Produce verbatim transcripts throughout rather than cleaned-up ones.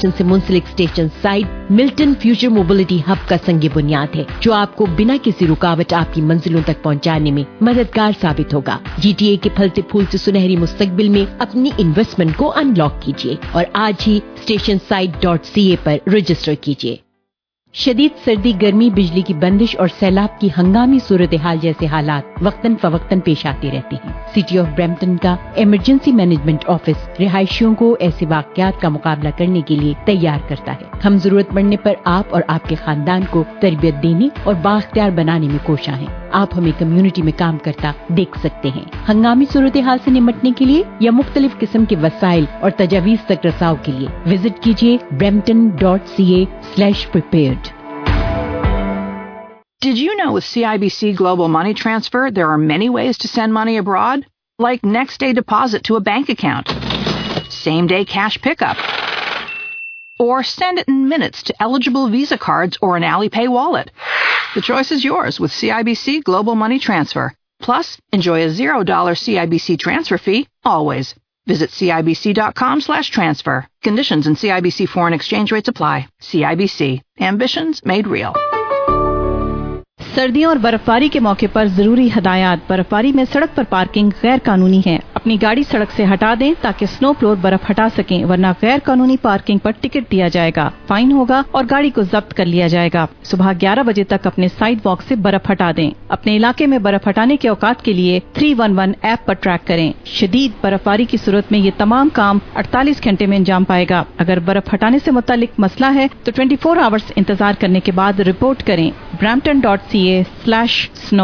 से मुंसलिक station side Milton future mobility hub का संग बुनियाद है, जो आपको बिना किसी रुकावट आपकी मंजिलों तक पहुंचाने में मददगार साबित होगा। जीटीए के फलते फूलते सुनहरी मुस्तकबिल में अपनी इन्वेस्टमेंट को अनलॉक कीजिए और आज ही station side dot C A पर रजिस्टर कीजिए। शदीद सर्दी, गर्मी, बिजली की बंदिश और सैलाब की हंगामी सूरत हाल जैसे हालात वक्तन फवक्तन पेश आते रहते हैं। सिटी ऑफ ब्रैम्पटन का इमरजेंसी मैनेजमेंट ऑफिस रिहायशियों को ऐसे वाकयात का मुकाबला करने के लिए तैयार करता है। हम जरूरत पड़ने पर आप और आपके खानदान को तरबियत देने और बाख्तियार बनाने में कोशा हैं। आप हमें कम्युनिटी में काम करता देख सकते हैं। हंगामी सूरत हाल से निपटने के लिए या मुख्तलिफ किस्म के वसाइल और तजावीज तक रसाव के लिए विजिट कीजिए Brampton dot C A slash prepared. Did you know with C I B C Global Money Transfer, there are many ways to send money abroad? Like next-day deposit to a bank account, same-day cash pickup, or send it in minutes to eligible Visa cards or an Alipay wallet. The choice is yours with C I B C Global Money Transfer. Plus, enjoy a zero dollar C I B C transfer fee always. Visit cibc.com slash transfer. Conditions and C I B C foreign exchange rates apply. C I B C. Ambitions made real. सर्दियों और बर्फबारी के मौके पर जरूरी हदायत। बर्फबारी में सड़क पर पार्किंग गैर कानूनी है। अपनी गाड़ी सड़क से हटा दें ताकि स्नो फ्लोर बर्फ हटा सकें, वरना गैर कानूनी पार्किंग पर टिकट दिया जाएगा, फाइन होगा और गाड़ी को जब्त कर लिया जाएगा। सुबह ग्यारह बजे तक अपने साइड वॉक से बर्फ हटा दें। अपने इलाके में बर्फ हटाने के औकात के लिए थ्री वन वन ऐप पर ट्रैक करें। शदीद बर्फबारी की सूरत में ये तमाम काम अड़तालीस घंटे में अंजाम पाएगा। अगर बर्फ हटाने से मुतालिक मसला है तो ट्वेंटी फोर आवर्स इंतजार करने के बाद रिपोर्ट करें। Brampton dot C A slash snow.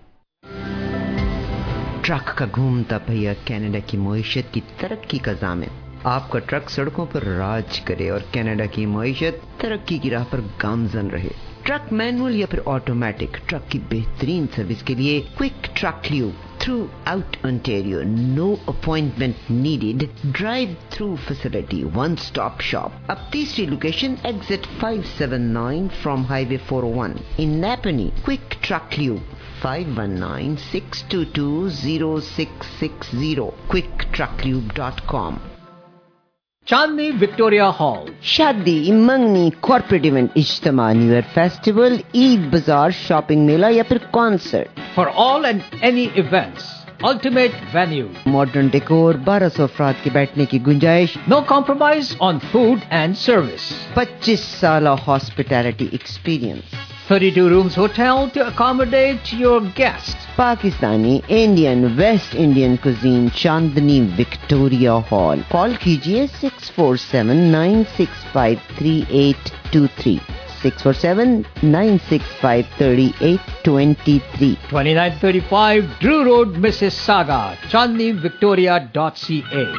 Truck का घूमता पहिया कनाडा की मईशत की तरक्की का ज़ामिन। आपका ट्रक सड़कों पर राज करे और कनाडा की मईशत तरक्की की राह पर गामजन रहे। ट्रक मैनुअल या फिर ऑटोमेटिक, ट्रक की बेहतरीन सर्विस के लिए quick truck lube throughout Ontario, no appointment needed, drive through facility, one stop shop. अब तीसरी location exit five seven nine from highway four o one in Napanee. Quick truck lube five one nine six two two zero six six zero, quick truck lube dot com. Chandni Victoria hall, शादी, मंगनी, corporate event, इज्तिमा, new year festival, Eid बाजार, shopping मेला या फिर concert. For all and any events, ultimate venue, modern decor, बारह सौ अफराद के बैठने की गुंजाइश, no compromise on food and service, पच्चीस साल hospitality experience, thirty-two rooms hotel to accommodate your guests. Pakistani, Indian, west Indian cuisine, Chandni Victoria hall. Call कीजिए six four seven nine six five three eight two three, six four seven nine six five three eight two three, twenty-nine thirty-five Drew Road, Mississauga, chandni victoria dot c a।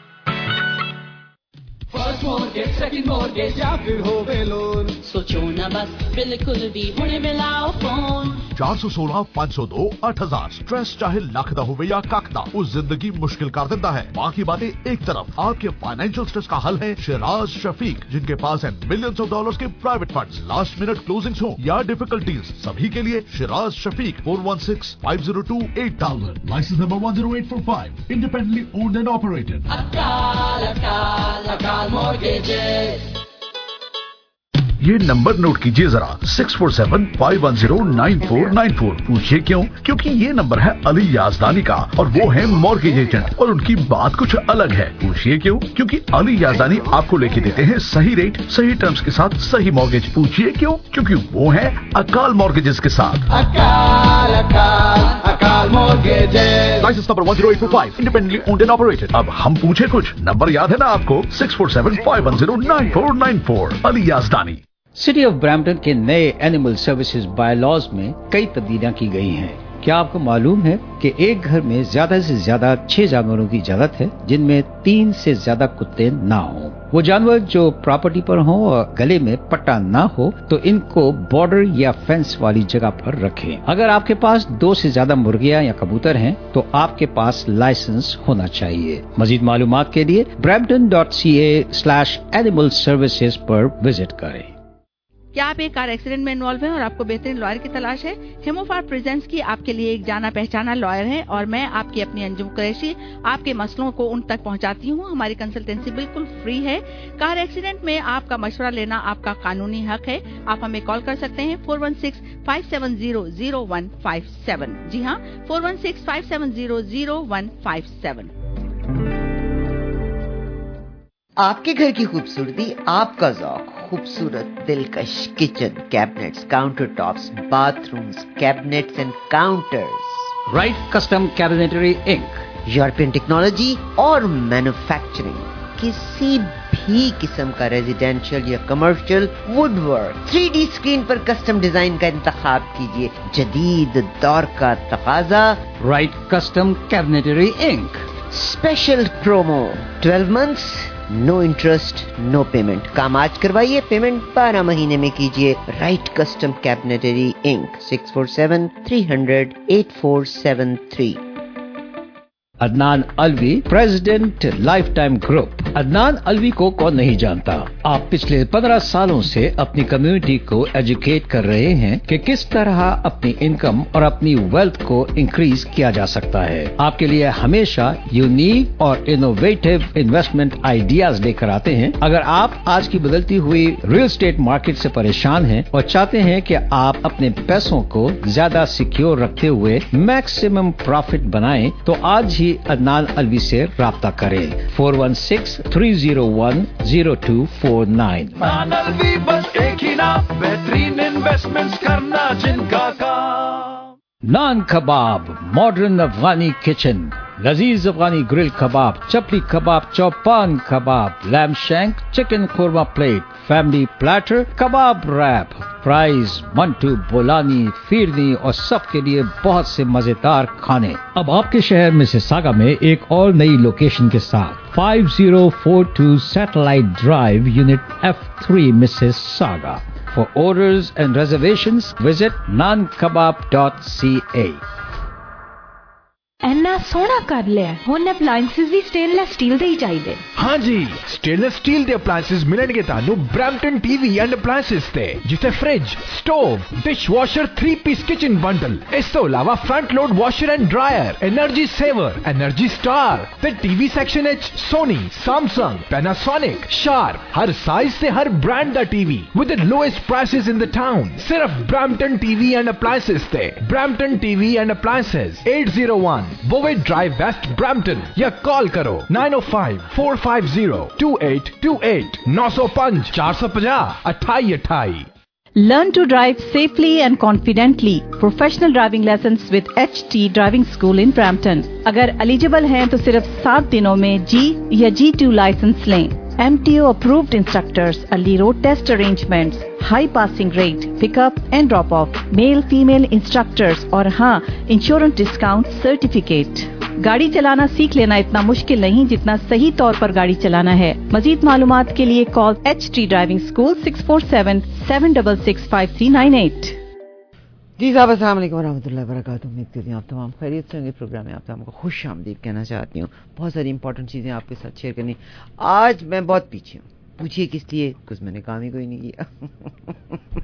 First mortgage, second mortgage या फिर होवे loan, सोचो ना बस, बिल्कुल भी हुणे मिलाओ फोन। चार सौ सोलह पाँच सौ दो आठ हजार। स्ट्रेस चाहे लख दा होवे या कख दा, उस जिंदगी मुश्किल कर देता है। बाकी बातें एक तरफ, आपके फाइनेंशियल स्ट्रेस का हल है शिराज शफीक, जिनके पास है मिलियंस ऑफ डॉलर्स के private funds. Last minute closings हो या डिफिकल्टीज, सभी के लिए Shiraz Shafiq four one six five zero two eight thousand, licence number one zero eight four five, independently owned and operated. Akal Akal Akal mortgages. ये नंबर नोट कीजिए जरा, six four seven five one zero nine four nine four. पूछिए क्यों? क्योंकि ये number है अली याजदानी का और वो है मॉर्गेज एजेंट, और उनकी बात कुछ अलग है। पूछिए क्यों? क्योंकि अली याजदानी आपको लेके देते हैं सही रेट, सही टर्म्स के साथ सही मॉर्गेज। पूछिए क्यों? क्योंकि वो है अकाल मॉर्गेजेस के साथ। Akal Akal Akal mortgages, license number one zero eight four five, independently owned and operated. अब हम पूछे कुछ, नंबर याद है ना आपको? Six four seven five one zero nine four nine four, Ali Yazdani. City of Brampton के नए एनिमल सर्विसेज बायलॉज में कई तब्दीलियां की गई हैं। क्या आपको मालूम है कि एक घर में ज्यादा से ज्यादा छह जानवरों की इजाजत है, जिनमें तीन से ज्यादा कुत्ते ना हो। वो जानवर जो प्रॉपर्टी पर हो और गले में पट्टा ना हो तो इनको बॉर्डर या फेंस वाली जगह पर रखें। अगर आपके पास दो से ज्यादा मुर्गियां या कबूतर हैं तो आपके पास लाइसेंस होना चाहिए। मजीद मालूमात के लिए Brampton dot C A slash animal services पर विजिट करें। क्या आप एक कार एक्सीडेंट में इन्वॉल्व हैं और आपको बेहतरीन लॉयर की तलाश है? हेमोफार प्रेजेंट्स की आपके लिए एक जाना पहचाना लॉयर है और मैं आपकी अपनी अंजुम कुरैशी आपके मसलों को उन तक पहुंचाती हूं। हमारी कंसल्टेंसी बिल्कुल फ्री है। कार एक्सीडेंट में आपका मशवरा लेना आपका कानूनी हक है। आप हमें कॉल कर सकते हैं four one six five seven zero zero one five seven. जी हाँ, four one six five seven zero zero one five seven. आपके घर की खूबसूरती, आपका ज़ौक, खूबसूरत दिलकश kitchen cabinets, counter tops, bathrooms, cabinets and counters. Right custom cabinetry inc European technology और मैन्युफैक्चरिंग, किसी भी किस्म का रेजिडेंशियल या commercial woodwork, three D screen पर कस्टम डिजाइन का इंतखाब कीजिए। जदीद दौर का तकाजा, right custom cabinetry inc. Special promo, twelve months, no interest, no payment. काम आज करवाइए, पेमेंट बारह महीने में कीजिए। Right custom cabinetry inc, six four seven three hundred eight four seven three. Adnan Alvi, president life time group. Adnan Alvi को कौन नहीं जानता। आप पिछले पंद्रह सालों से अपनी कम्युनिटी को एजुकेट कर रहे हैं कि किस तरह अपनी इनकम और अपनी वेल्थ को इंक्रीज किया जा सकता है। आपके लिए हमेशा यूनिक और इनोवेटिव इन्वेस्टमेंट आइडियाज लेकर आते हैं। अगर आप आज की बदलती हुई रियल एस्टेट मार्केट से परेशान हैं और चाहते हैं कि आप अपने पैसों को ज्यादा सिक्योर रखते हुए मैक्सिमम प्रॉफिट बनाएं, तो आज ही अदनान अलवी से राब्ता करें। Four one six three zero one zero two four nine. Adnan Alvi, बस एक ही नाम, बेहतरीन इन्वेस्टमेंट्स करना जिनका काम। नान कबाब, मॉडर्न अफगानी किचन, लजीज Afghani grill kebab, chapli kebab, chopan kebab, lamb shank, chicken korma plate, family platter, kebab wrap, fries, mantu, bolani, firni और सबके लिए बहुत से मजेदार खाने। अब आपके शहर मिसिसागा में एक और नई लोकेशन के साथ five zero four two satellite drive, unit F three, Mississauga. For orders and reservations, visit nan kebab dot c a। ਇੰਨਾ ਸੋਹਣਾ ਕਰ ਲਿਆ। ਹੁਣ ਅਪਲਾਈਐਂਸਸ ਵੀ ਸਟੇਨਲੈਸ ਸਟੀਲ ਦੇ ਹੀ ਚਾਹੀਦੇ। हाँ जी, स्टेनलेस स्टील ਦੇ ਅਪਲਾਈਐਂਸਸ ਮਿਲਣਗੇ ਤੁਹਾਨੂੰ ਬ੍ਰੈਂਪਟਨ ਟੀਵੀ ਐਂਡ ਅਪਲਾਈਐਂਸਸ ਤੇ, ਜਿੱਥੇ fridge, stove, dishwasher, three piece kitchen bundle, ਇਸ ਤੋਂ ਇਲਾਵਾ front load washer and dryer, energy saver, energy star ਤੇ ਟੀਵੀ ਸੈਕਸ਼ਨ ਵਿੱਚ ਸੋਨੀ, ਸੈਮਸੰਗ, ਪੈਨਾਸੋਨਿਕ, ਸ਼ਾਰਪ, ਹਰ ਸਾਈਜ਼ ਤੇ ਹਰ ਬ੍ਰਾਂਡ ਦਾ TV with the lowest prices in the town. ਸਿਰਫ ਬ੍ਰੈਂਪਟਨ ਟੀਵੀ ਐਂਡ ਅਪਲਾਈਐਂਸਸ ਤੇ। Brampton TV and appliances, eight oh one Bovey Drive, West Brampton, या call करो nine oh five four five zero two eight two eight, nine oh five four five zero अट्ठाई अट्ठाई। Learn to drive safely and confidently. Professional driving lessons with H T Driving School in Brampton. अगर eligible हैं तो सिर्फ सात दिनों में G या G two लाइसेंस लें। M T O approved instructors, early road test arrangements, high passing rate, pickup and drop off, male female instructors और हाँ, insurance discount certificate। गाड़ी चलाना सीख लेना इतना मुश्किल नहीं जितना सही तौर पर गाड़ी चलाना है। मजीद मालूमात के लिए call H T Driving School six four seven seven six six five three nine eight। जी साहब, अस्सलाम वालेकुम वरहमतुल्लाहि वबरकातुहू। उम्मीद करती हूँ आप तमाम खैरियत से होंगे। प्रोग्राम में आप तमाम को खुश आमदीद कहना चाहती हूँ। बहुत सारी इंपॉर्टेंट चीज़ें आपके साथ शेयर करनी। आज मैं बहुत पीछे हूँ, पूछिए किस लिए? कुछ मैंने काम ही कोई नहीं किया।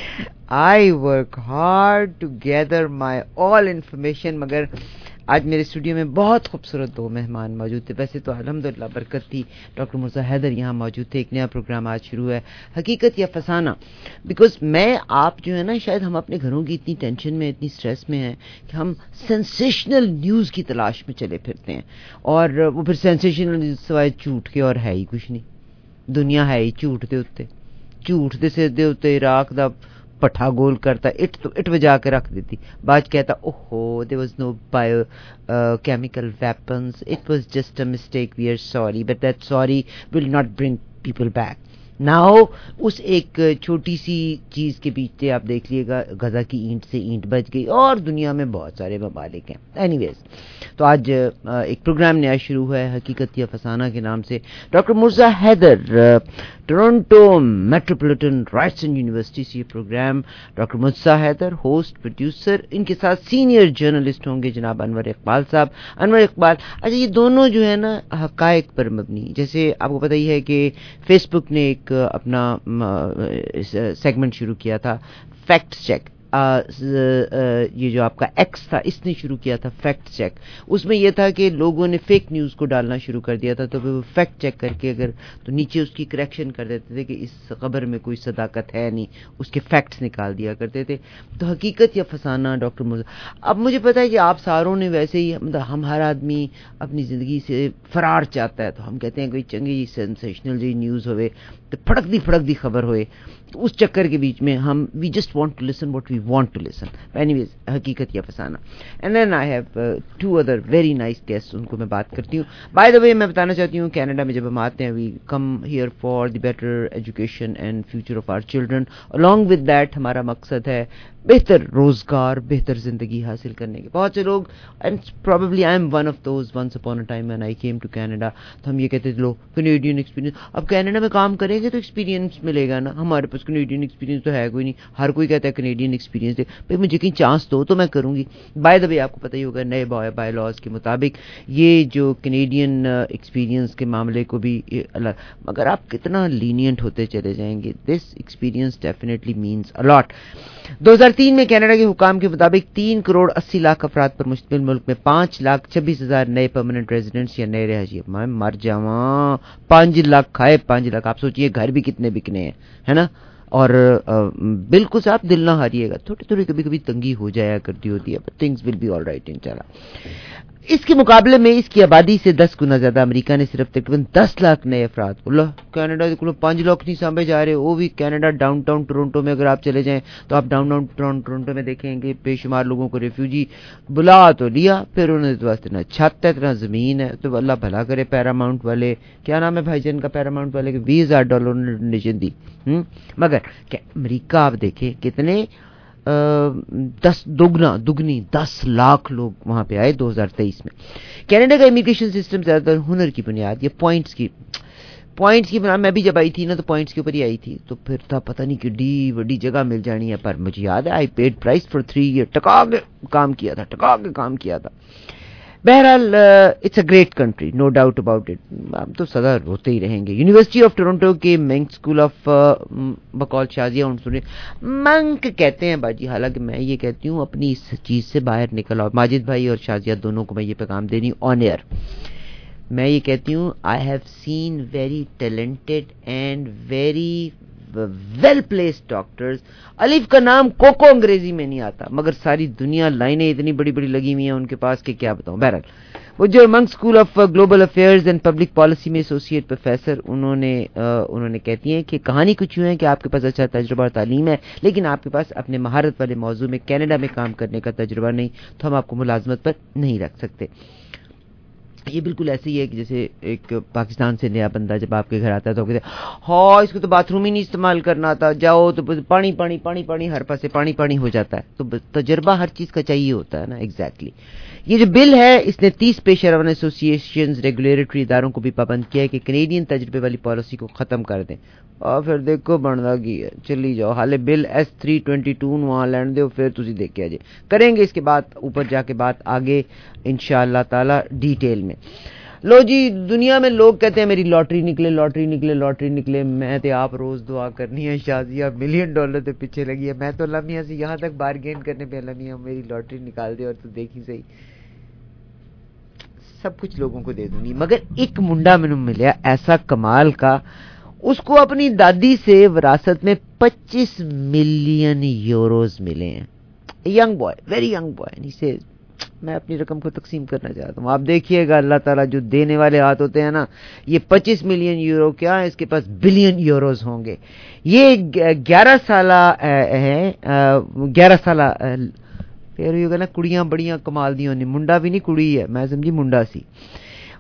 I work hard to gather my all information, मगर आज मेरे स्टूडियो में बहुत खूबसूरत दो मेहमान मौजूद थे। वैसे तो अल्हम्दुलिल्लाह बरकत थी, डॉक्टर मुर्जा हैदर यहाँ मौजूद थे। एक नया प्रोग्राम आज शुरू है, हकीकत या फसाना। बिकॉज मैं आप जो है ना, शायद हम अपने घरों की इतनी टेंशन में, इतनी स्ट्रेस में हैं कि हम सेंसेशनल न्यूज़ की तलाश में चले फिरते हैं, और वो फिर सेंसेशनल न्यूज़ सिवाय झूठ के और है ही कुछ नहीं। दुनिया है ही झूठ के उत्ते, झूठ के सिर दे उत्ते इराक दा पट्ठा गोल करता, इट तो इट वजा के रख देती। बाद कहता ओहो there was no biochemical weapons, it was just a mistake, we are sorry, but that sorry will not bring people back. Now उस एक छोटी सी चीज़ के पीछे आप देख लीजिएगा, गजा की ईंट से ईंट बच गई, और दुनिया में बहुत सारे ममालिक हैं। एनीवेज, तो आज एक प्रोग्राम नया शुरू हुआ है, हकीकत या फसाना के नाम से। Doctor Murtaza Haider Toronto Metropolitan Ryerson university से ये program doctor Murtaza Haider, host producer, इनके साथ सीनियर जर्नलिस्ट होंगे जनाब अनवर इकबाल साहब। अनवर इकबाल, अच्छा ये दोनों जो है ना हकायक पर मबनी, जैसे आपको पता ही है कि फेसबुक ने एक अपना सेगमेंट शुरू किया था फैक्ट चेक, आ, आ, ये जो आपका एक्स था इसने शुरू किया था फैक्ट चेक। उसमें यह था कि लोगों ने फेक न्यूज़ को डालना शुरू कर दिया था, तो फिर वो फैक्ट चेक करके अगर तो नीचे उसकी करेक्शन कर देते थे कि इस खबर में कोई सदाकत है नहीं, उसके फैक्ट्स निकाल दिया करते थे। तो हकीकत या फसाना डॉक्टर मुज्जा, अब मुझे पता है कि आप सारों ने वैसे ही, मतलब हम हर आदमी अपनी ज़िंदगी से फरार चाहता है, तो हम कहते हैं कोई चंगी सेंसेशनल जी न्यूज़ होवे, तो फड़क दी फड़क दी खबर होए, तो उस चक्कर के बीच में हम we just want to listen what we want to listen. Anyways, हकीकत या फसाना। And then I have two other very nice guest, उनको मैं बात करती हूँ। बाय द वे मैं बताना चाहती हूँ, कनाडा में जब हम आते हैं we come here for the better education and future of our children. Along with that हमारा मकसद है बेहतर रोजगार, बेहतर जिंदगी हासिल करने के। बहुत से लोग, and probably I am one of those, once upon a time when I came to Canada, तो हम ये कहते थे लो कैनेडियन एक्सपीरियंस, अब कनाडा में काम करेंगे तो एक्सपीरियंस मिलेगा ना, हमारे पास कैनेडियन एक्सपीरियंस तो है कोई नहीं। हर कोई कहता है कैनेडियन एक्सपीरियंस दे, भाई मुझे कहीं चांस दो तो मैं करूंगी। बाय द वे आपको पता ही होगा नए बाय लॉज के मुताबिक ये जो कैनेडियन एक्सपीरियंस के मामले को भी अलग, मगर आप कितना लीनियंट होते चले जाएंगे, this experience definitely means a lot. दो हज़ार तीन में कनाडा के हुकाम के मुताबिक तीन करोड़ अस्सी लाख अफराद पर मुश्तमिल मुल्क में पांच लाख छब्बीस हजार नए परमानेंट रेजिडेंट्स या नए रहायशी। मैं मर जावा, पांच लाख खाए पांच लाख, आप सोचिए घर भी कितने बिकने हैं, है ना। और बिल्कुल से आप दिल ना हारिएगा, थोड़ी थोड़ी कभी कभी तंगी हो जाया करती होती है, but things will be all right इंशाल्लाह। इसके मुकाबले में इसकी आबादी से दस गुना ज्यादा अमेरिका ने सिर्फ तकरीबन दस लाख नए अफराद को, कनाडा को पांच लाख नहीं सामने जा रहे, वो भी कनाडा डाउनटाउन टोरंटो में अगर आप चले जाएं तो आप डाउनटाउन टोरंटो में देखेंगे बेशुमार लोगों को रिफ्यूजी बुला तो लिया, फिर उन्होंने तो वास्ते ना छत है इतना जमीन है, तो अल्लाह भला करे पैरामाउंट वाले, क्या नाम है भाईजान का पैरामाउंट वाले के बीस हजार डॉलर उन्होंने डोनेशन दी। हम्म मगर क्या अमरीका आप देखें कितने आ, दस दुगना दुगनी दस लाख लोग वहां पे आए दो हज़ार तेईस में। कनाडा का इमिग्रेशन सिस्टम ज्यादातर हुनर की बुनियाद, ये पॉइंट्स की पॉइंट्स की बुनियाद, मैं भी जब आई थी ना तो पॉइंट्स के ऊपर ही आई थी, तो फिर था पता नहीं किड्डी बड़ी जगह मिल जानी है, पर मुझे याद है I paid price for three year, टका के काम किया था, टका के काम किया था। बहरहाल it's a great country, no doubt about it, हम तो सदा रोते ही रहेंगे। यूनिवर्सिटी ऑफ टोरंटो के मंक स्कूल ऑफ बकौल शाजिया उन सुने मंक कहते हैं बाजी, हालांकि मैं ये कहती हूँ अपनी इस चीज से बाहर निकल आओ। माजिद भाई और शाजिया दोनों को मैं ये पैगाम दे रही हूँ ऑन एयर, मैं ये कहती हूँ I have seen very talented and very well placed doctors. अलिफ का नाम कोको अंग्रेजी में नहीं आता, मगर सारी दुनिया लाइनें इतनी बड़ी बड़ी लगी हुई हैं उनके पास कि क्या बताऊं। बहरहाल वो जो Munk school of global affairs and public policy में एसोसिएट प्रोफेसर, उन्होंने उन्होंने कहती हैं कि कहानी कुछ यूं है कि आपके पास अच्छा तजुर्बा और तालीम है, लेकिन आपके पास अपने महारत वाले मौजू में कनाडा में काम करने का तजुर्बा नहीं, तो हम आपको मुलाजमत पर नहीं रख सकते। ये बिल्कुल ऐसे ही है कि जैसे एक पाकिस्तान से नया बंदा जब आपके घर आता है तो कहते हैं हाँ इसको तो बाथरूम ही नहीं इस्तेमाल करना था, जाओ तो पानी पानी पानी पानी हर पास से पानी पानी हो जाता है। तो तजर्बा हर चीज का चाहिए होता है ना, एग्जैक्टली exactly. ये जो बिल है इसने तीस पेशेवर एसोसिएशन रेगुलेटरी इदारों को भी पाबंद किया है कि कैनेडियन तजर्बे वाली पॉलिसी को खत्म कर दें। और फिर देखो बनना की है, चली जाओ हाले bill S three twenty two वहां लैंड दो, फिर तुम देखे अजे करेंगे इसके बाद ऊपर जाके बात आगे इंशाअल्लाह ताला डिटेल में। लो जी, दुनिया में लोग कहते हैं मेरी लॉटरी निकले लॉटरी निकले लॉटरी निकले, मैं तो आप रोज दुआ करनी है शाजिया मिलियन डॉलर तो पीछे लगी है, मैं तो लम्हिया से यहाँ तक बारगेन करने पे लम्हिया मेरी लॉटरी निकाल दे और तू देखी सही सब कुछ लोगों को दे दूंगी। मगर एक मुंडा मैंने मिला ऐसा कमाल का, उसको अपनी दादी से विरासत में पच्चीस मिलियन यूरोज मिले हैं। Young boy, very young boy, से मैं अपनी रकम को तकसीम करना चाहता हूँ। आप देखिएगा अल्लाह ताला जो देने वाले हाथ होते हैं ना, ये पच्चीस मिलियन यूरो क्या है, इसके पास बिलियन यूरोज होंगे। ये ग्यारह साल है, ग्यारह साल फिर होगा ना, कुड़ियां बड़ियां कमाल दी होनी, मुंडा भी नहीं कुड़ी है, मैं समझी मुंडा सी।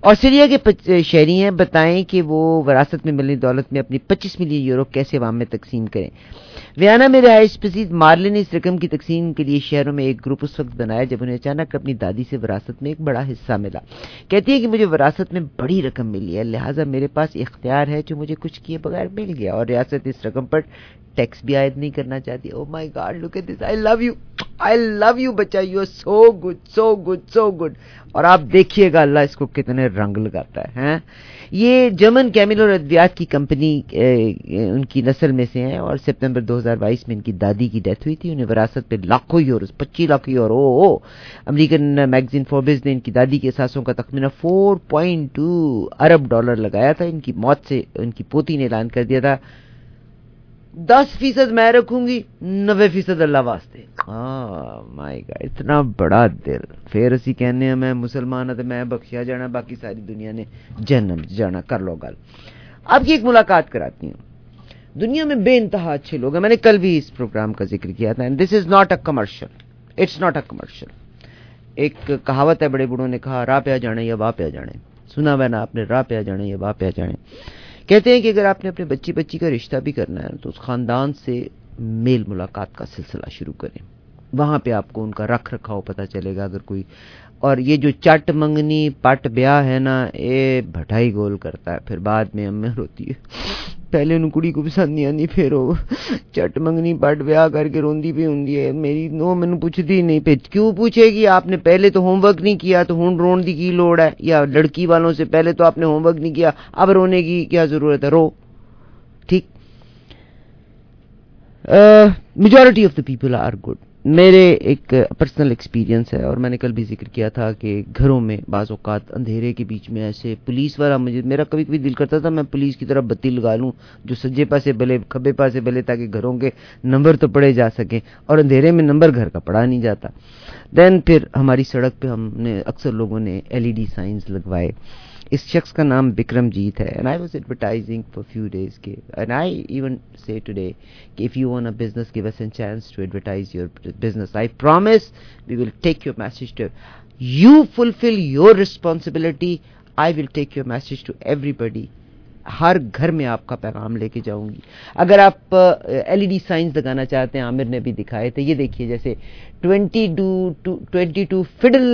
اور سیریا کے شہری ہیں، بتائیں کہ وہ وراثت میں ملنے دولت میں اپنی پچیس ملین یورو کیسے عوام میں تقسیم کریں. ویانا میں رہائش پذیر مارلن نے اس رقم کی تقسیم کے لیے شہروں میں ایک گروپ اس وقت بنایا جب انہیں اچانک اپنی دادی سے وراثت میں ایک بڑا حصہ ملا. کہتی ہے کہ مجھے وراثت میں بڑی رقم ملی ہے، لہٰذا میرے پاس اختیار ہے جو مجھے کچھ کیے بغیر مل گیا، اور ریاست اس رقم پر ٹیکس بھی عائد نہیں کرنا چاہتی. Oh my god, look at this, I love you, I love you بچہ، you are so good, so good, so good. اور آپ دیکھیے گا اللہ اس کو کتنے رنگ لگاتا ہے. یہ جرمن کیمیل اور ادویات کی کمپنی ان کی نسل میں سے ہیں، اور سپتمبر دو ہزار بائیس میں ان کی دادی کی ڈیتھ ہوئی تھی. انہیں وراثت پہ لاکھوں یورو، پچیس لاکھ یورو. او امریکن میگزین فوربس نے ان کی دادی کے اثاثوں کا تخمینہ چار پوائنٹ دو ارب ڈالر لگایا تھا. ان کی موت سے ان کی پوتی نے اعلان کر دیا تھا دس فیصد میں رکھوں گی، نوے فیصد اللہ واسطے. ہاں مائی گاڈ، اتنا بڑا دل. پھر اسی کہنے ہیں میں مسلمان ہوں تو میں بخشیا جانا، باقی ساری دنیا نے جنم جانا. کر لو گل. آپ کی ایک ملاقات کراتی ہوں. دنیا میں بے انتہا اچھے لوگ ہیں، میں نے کل بھی اس پروگرام کا ذکر کیا تھا. This is not a commercial, it's not a commercial. ایک کہاوت ہے بڑے بوڑھوں نے کہا، راہ پہ آ جانے یا واہ پہ آ جانے. سنا ہوا نا آپ نے، راہ پہ آ جانے یا واہ پہ آ جانے. کہتے ہیں کہ اگر آپ نے اپنے بچی بچی کا رشتہ بھی کرنا ہے تو اس خاندان سے میل ملاقات کا سلسلہ شروع کریں. وہاں پہ آپ کو ان کا رکھ رکھاؤ پتہ چلے گا. اگر کوئی اور یہ جو چٹ منگنی پٹ بیاہ ہے نا، یہ بھٹائی گول کرتا ہے، پھر بعد میں ہمیں روتی ہے. پہلے انہوں کڑی کو پسند نہیں آتی، پھر وہ چٹ منگنی پٹ بیاہ کر کے روندی پہ ہوندی ہے. میری نو مینوں پوچھتی نہیں، پہ کیوں پوچھے گی؟ آپ نے پہلے تو ہوم ورک نہیں کیا تو ہوں رون دی کی لوڑ ہے؟ یا لڑکی والوں سے پہلے تو آپ نے ہوم ورک نہیں کیا، اب رونے کی کیا ضرورت ہے؟ رو. ٹھیک. Majority of the people are good. میرے ایک پرسنل ایکسپیرینس ہے، اور میں نے کل بھی ذکر کیا تھا کہ گھروں میں بعض اوقات اندھیرے کے بیچ میں ایسے پولیس والا، مجھے میرا کبھی کبھی دل کرتا تھا میں پولیس کی طرف بتی لگا لوں جو سجے پاسے بلے کھبے پاسے بلے، تاکہ گھروں کے نمبر تو پڑے جا سکیں، اور اندھیرے میں نمبر گھر کا پڑا نہیں جاتا. دین پھر ہماری سڑک پہ ہم نے اکثر لوگوں نے ایل ای ڈی سائنز لگوائے. اس شخص کا نام بکرم جیت ہے. and I was advertising for few days ke, and I even say today کہ if you want a business, give us a chance to advertise your business. I promise we will take your message to you, fulfill your responsibility. I will take your message to everybody. ہر گھر میں آپ کا پیغام لے کے جاؤں گی. اگر آپ ایل ای ڈی سائنس لگانا چاہتے ہیں، عامر نے بھی دکھائے تھے، یہ دیکھیے جیسے ٹوینٹی ٹو ٹوینٹی ٹو فڈل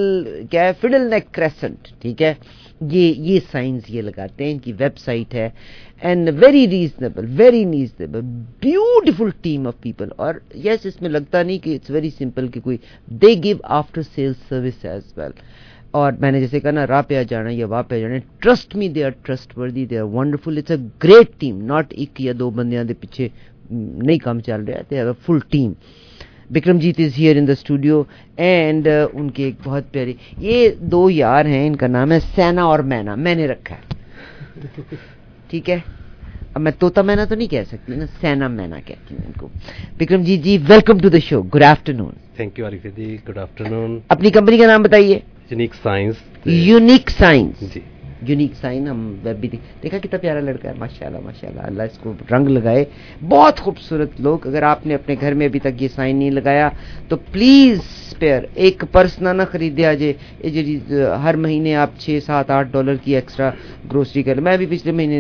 کیا ہے، فڈل نیک کریسنٹ. ٹھیک ہے، یہ یہ سائنس یہ لگاتے ہیں. ان کی ویب سائٹ ہے، and very reasonable, very reasonable, beautiful team of people. اور یس اس میں لگتا نہیں کہ اٹس ویری سمپل کہ کوئی they give after sale service as well. اور میں نے جیسے کہا نا، راہ پہ آ جانا یا واہ پہ آ جانا، trust me they are trustworthy, they are wonderful. It's a great team, not ایک یا دو بندیاں دے پیچھے نہیں کام چل رہا ہے. They have a full team. Bikramjit is here in the studio, and ان کے ایک بہت پیارے یہ دو یار ہیں، ان کا نام ہے سینا اور مینا. میں نے رکھا ہے، ٹھیک ہے. اب میں طوطا مینا تو نہیں کہہ سکتی نا، سینا مینا کہتی ہوں ان کو. Bikramjit ji, welcome to the show. Good afternoon. Thank you Arif ji, good afternoon. اپنی کمپنی کا نام بتائیے. Unique science. یونیک سائنس جی، یونیک سائن. ہم ویب بھی دیکھا کتنا پیارا لڑکا ہے، ماشاء اللہ ماشاء اللہ. اللہ اس کو رنگ لگائے. بہت خوبصورت لوگ. اگر آپ نے اپنے گھر میں ابھی تک یہ سائن نہیں لگایا تو پلیز اسپیئر ایک پرس نہ نہ خریدیا جائے. یہ جی ہر مہینے آپ چھ سات آٹھ ڈالر کی ایکسٹرا گروسری کر. میں ابھی پچھلے مہینے